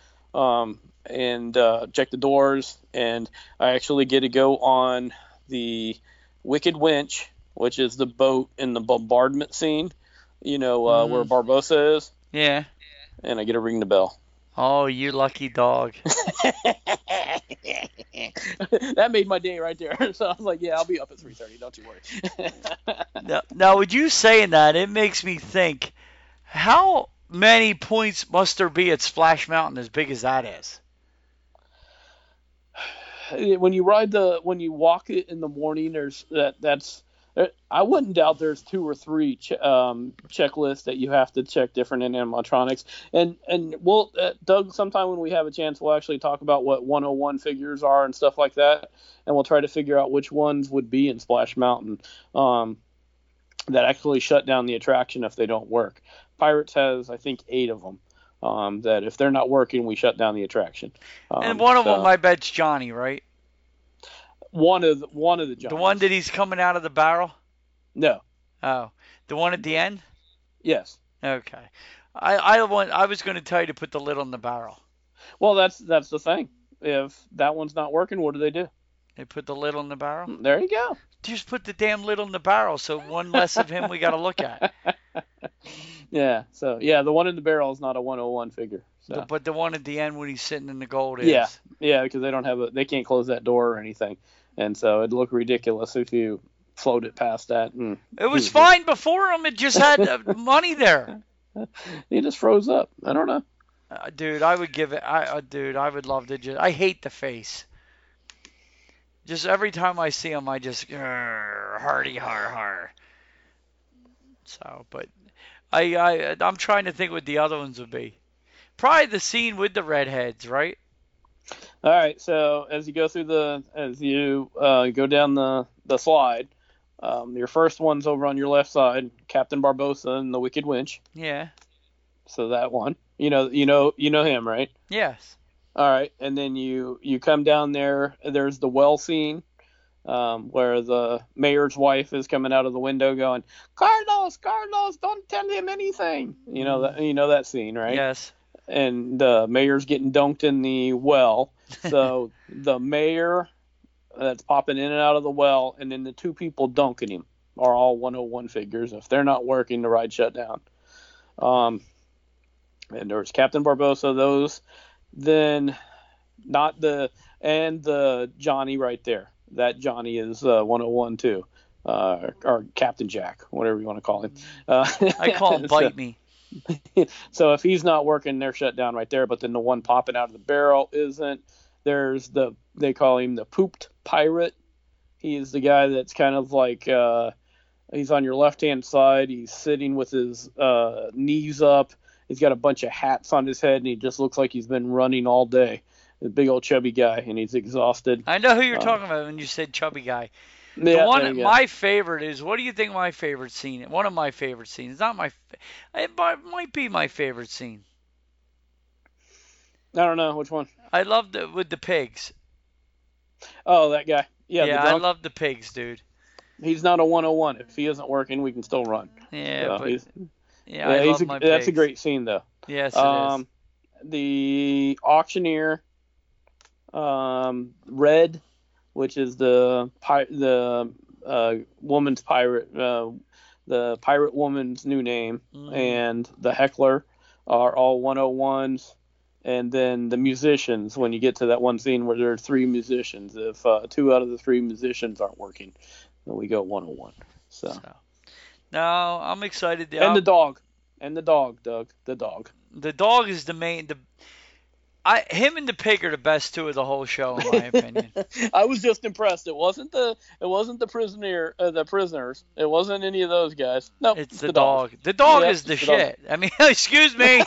And check the doors, and I actually get to go on the Wicked Winch, which is the boat in the bombardment scene, where Barbossa is. Yeah. And I get to ring the bell. Oh, you lucky dog. That made my day right there. So I was like, yeah, I'll be up at 3:30. Don't you worry. Now, with you saying that, it makes me think, how many points must there be at Splash Mountain as big as that is? When you walk it in the morning, I wouldn't doubt there's 2 or 3 checklists that you have to check different in animatronics. And we'll, Doug, sometime when we have a chance, we'll actually talk about what 101 figures are and stuff like that. And we'll try to figure out which ones would be in Splash Mountain that actually shut down the attraction if they don't work. Pirates has, I think, 8 of them. That if they're not working, we shut down the attraction. And one of them, I bet's Johnny, right? One of the Johnnies. The one that he's coming out of the barrel? No. Oh. The one at the end? Yes. Okay. I was going to tell you to put the lid on the barrel. Well, that's the thing. If that one's not working, what do? They put the lid on the barrel? There you go. Just put the damn lid on the barrel, so one less of him we got to look at. Yeah. So yeah, the one in the barrel is not a 101 figure. So. But the one at the end when he's sitting in the gold is. Yeah, because they can't close that door or anything, and so it'd look ridiculous if you float it past that. It was fine before him. It just had money there. He just froze up. I don't know. Dude, I would give it. I would love to just. I hate the face. Just every time I see him, I just hardy har. So, but I'm trying to think what the other ones would be. Probably the scene with the redheads, right? All right. So as you go down the slide, your first one's over on your left side, Captain Barbossa and the Wicked Winch. Yeah. So that one, you know him, right? Yes. All right, and then you come down there. There's the well scene, where the mayor's wife is coming out of the window, going, "Carlos, don't tell him anything." You know that scene, right? Yes. And the mayor's getting dunked in the well. So the mayor that's popping in and out of the well, and then the two people dunking him are all 101 figures. If they're not working, the ride shut down. And there's Captain Barbossa, those. Then the Johnny right there. That Johnny is 101 too, or Captain Jack, whatever you want to call him. I call him Bite Me. So if he's not working, they're shut down right there. But then the one popping out of the barrel isn't. They call him the Pooped Pirate. He's the guy that's kind of like he's on your left hand side. He's sitting with his knees up. He's got a bunch of hats on his head, and he just looks like he's been running all day. A big old chubby guy, and he's exhausted. I know who you're talking about when you said chubby guy. Yeah, my favorite is, what do you think my favorite scene? One of my favorite scenes. It might be my favorite scene. I don't know which one. I loved it with the pigs. Oh, that guy. Yeah, I love the pigs, dude. He's not a 101. If he isn't working, we can still run. Yeah, so I love my pigs. That's a great scene, though. Yes, it is. The auctioneer, Red, which is the woman's pirate, the pirate woman's new name, and the heckler are all 101s. And then the musicians, when you get to that one scene where there are three musicians, if 2 out of the 3 musicians aren't working, then we go 101. So. No, I'm excited. And the dog, Doug, the dog. The dog is the main. Him and the pig are the best 2 of the whole show, in my opinion. I was just impressed. It wasn't the prisoners. It wasn't any of those guys. No, it's the dog. The dog is the shit. Dog. I mean, excuse me.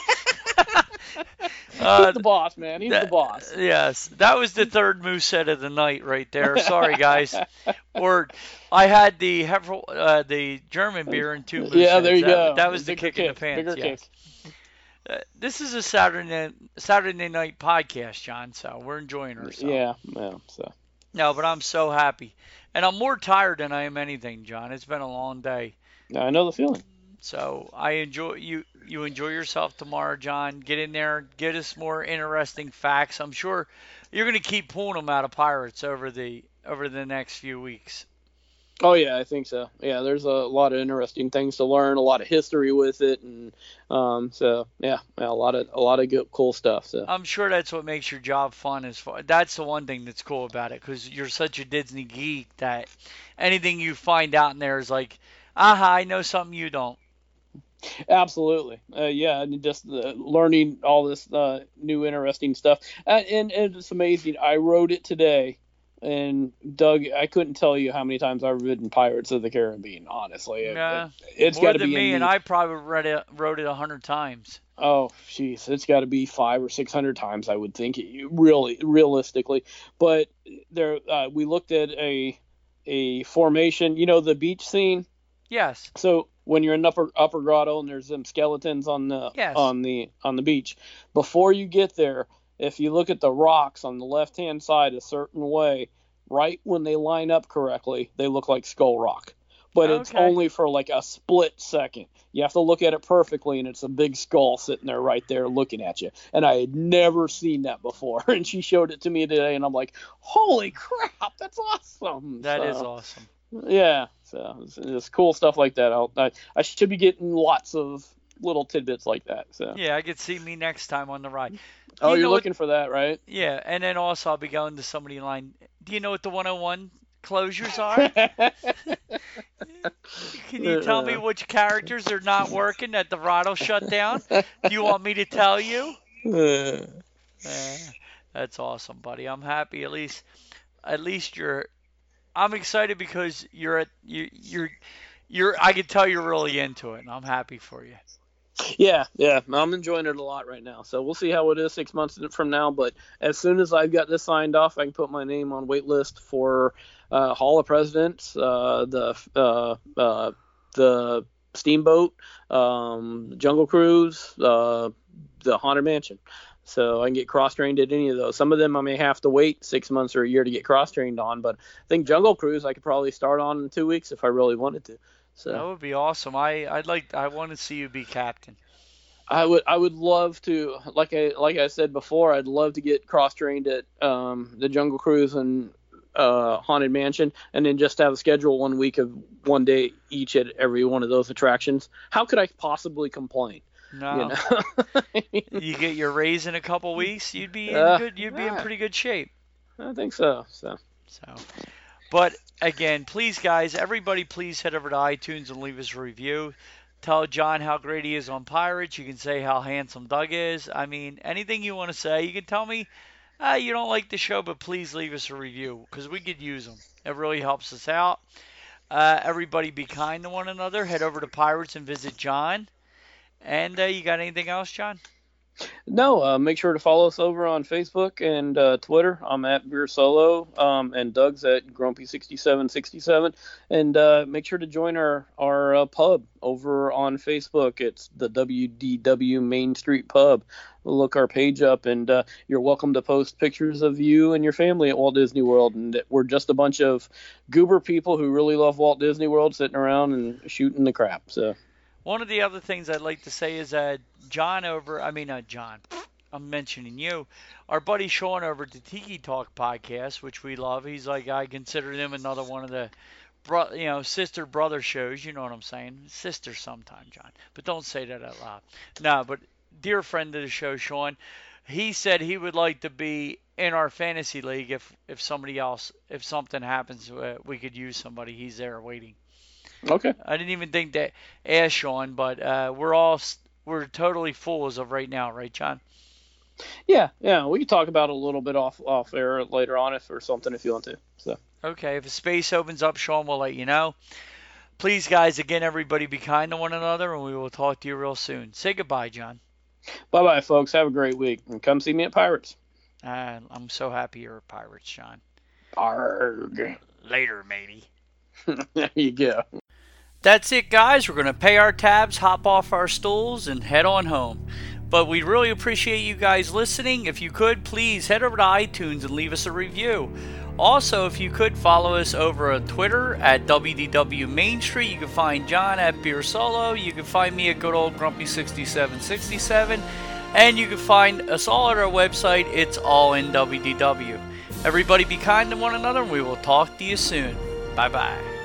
He's the boss, man. He's the boss. Yes, that was the third moosehead of the night right there. Sorry, guys. Or I had the German beer and 2 mooseheads. Yeah, there you go. That was the kick in the pants. Bigger kick. This is a Saturday night podcast, John. So we're enjoying ourselves. Yeah. So. No, but I'm so happy, and I'm more tired than I am anything, John. It's been a long day. I know the feeling. So I enjoy you. You enjoy yourself tomorrow, John. Get in there, get us more interesting facts. I'm sure you're going to keep pulling them out of Pirates over the next few weeks. Oh yeah, I think so. Yeah, there's a lot of interesting things to learn, a lot of history with it, and so yeah, a lot of good, cool stuff. So I'm sure that's what makes your job fun. That's the one thing that's cool about it, because you're such a Disney geek that anything you find out in there is like, aha, I know something you don't. Absolutely. Yeah, and just learning all this new interesting stuff. And it's amazing. I wrote it today, and Doug, I couldn't tell you how many times I've written Pirates of the Caribbean, honestly. Yeah, it's got to be more than me, and I probably wrote it 100 times. Oh, jeez, it's got to be 500 or 600 times, I would think, realistically. But there, we looked at a formation, the beach scene. Yes. So when you're in upper grotto and there's some skeletons on the beach, before you get there, if you look at the rocks on the left-hand side a certain way, right when they line up correctly, they look like Skull Rock. but it's Okay. only for like a split second. You have to look at it perfectly, and it's a big skull sitting there right there looking at you. And I had never seen that before. And she showed it to me today, and I'm like, holy crap, that's awesome. That is awesome. Yeah, so it's cool stuff like that. I should be getting lots of little tidbits like that. So Yeah, I could see me next time on the ride. Oh, You you're know what- looking for that, right? Yeah, and then also I'll be going to somebody in line. Do you know what the 101 closures are? Can you tell me which characters are not working that the ride will shut down? Do you want me to tell you? That's awesome, buddy. I'm happy. At least you're. I'm excited because you're. I can tell you're really into it, and I'm happy for you. Yeah, I'm enjoying it a lot right now. So we'll see how it is 6 months from now. But as soon as I've got this signed off, I can put my name on wait list for Hall of Presidents, the Steamboat, Jungle Cruise, the Haunted Mansion. So I can get cross-trained at any of those. Some of them I may have to wait 6 months or a year to get cross-trained on, but I think Jungle Cruise I could probably start on in 2 weeks if I really wanted to. So That would be awesome. I want to see you be captain. I would love to, like I said before, I'd love to get cross-trained at the Jungle Cruise and Haunted Mansion, and then just have a schedule 1 week of 1 day each at every one of those attractions. How could I possibly complain? No, You know? you get your raise in a couple weeks, you'd be in good. You'd be in pretty good shape. I think so. So But again, please, guys, everybody, please head over to iTunes and leave us a review. Tell John how great he is on Pirates. You can say how handsome Doug is. I mean, anything you want to say. You can tell me you don't like the show, but please leave us a review because we could use them. It really helps us out. Everybody be kind to one another. Head over to Pirates and visit John. And you got anything else, John? No, make sure to follow us over on Facebook and Twitter. I'm at Beer Solo, and Doug's at Grumpy6767. And make sure to join our pub over on Facebook. It's the WDW Main Street Pub. Look our page up, and you're welcome to post pictures of you and your family at Walt Disney World. And we're just a bunch of goober people who really love Walt Disney World sitting around and shooting the crap. So. One of the other things I'd like to say is John, I'm mentioning you, our buddy Sean over at the Tiki Talk podcast, which we love. He's like, I consider him another one of the, sister brother shows. You know what I'm saying? Sister sometime, John. But don't say that out loud. No, but dear friend of the show, Sean, he said he would like to be in our fantasy league if something happens, we could use somebody. He's there waiting. Okay. I didn't even think to ask Sean, but we're totally full as of right now, right, John? Yeah. We can talk about it a little bit off air later on if you want to. So. Okay, if a space opens up, Sean will let you know. Please, guys, again, everybody be kind to one another, and we will talk to you real soon. Say goodbye, John. Bye-bye, folks. Have a great week, and come see me at Pirates. I'm so happy you're at Pirates, John. Arrgh. Later, matey. There you go. That's it, guys. We're going to pay our tabs, hop off our stools, and head on home. But we really appreciate you guys listening. If you could, please head over to iTunes and leave us a review. Also, if you could, follow us over on Twitter at WDW Main Street. You can find John at Beer Solo. You can find me at good old Grumpy6767. And you can find us all at our website. It's all in WDW. Everybody be kind to one another, and we will talk to you soon. Bye-bye.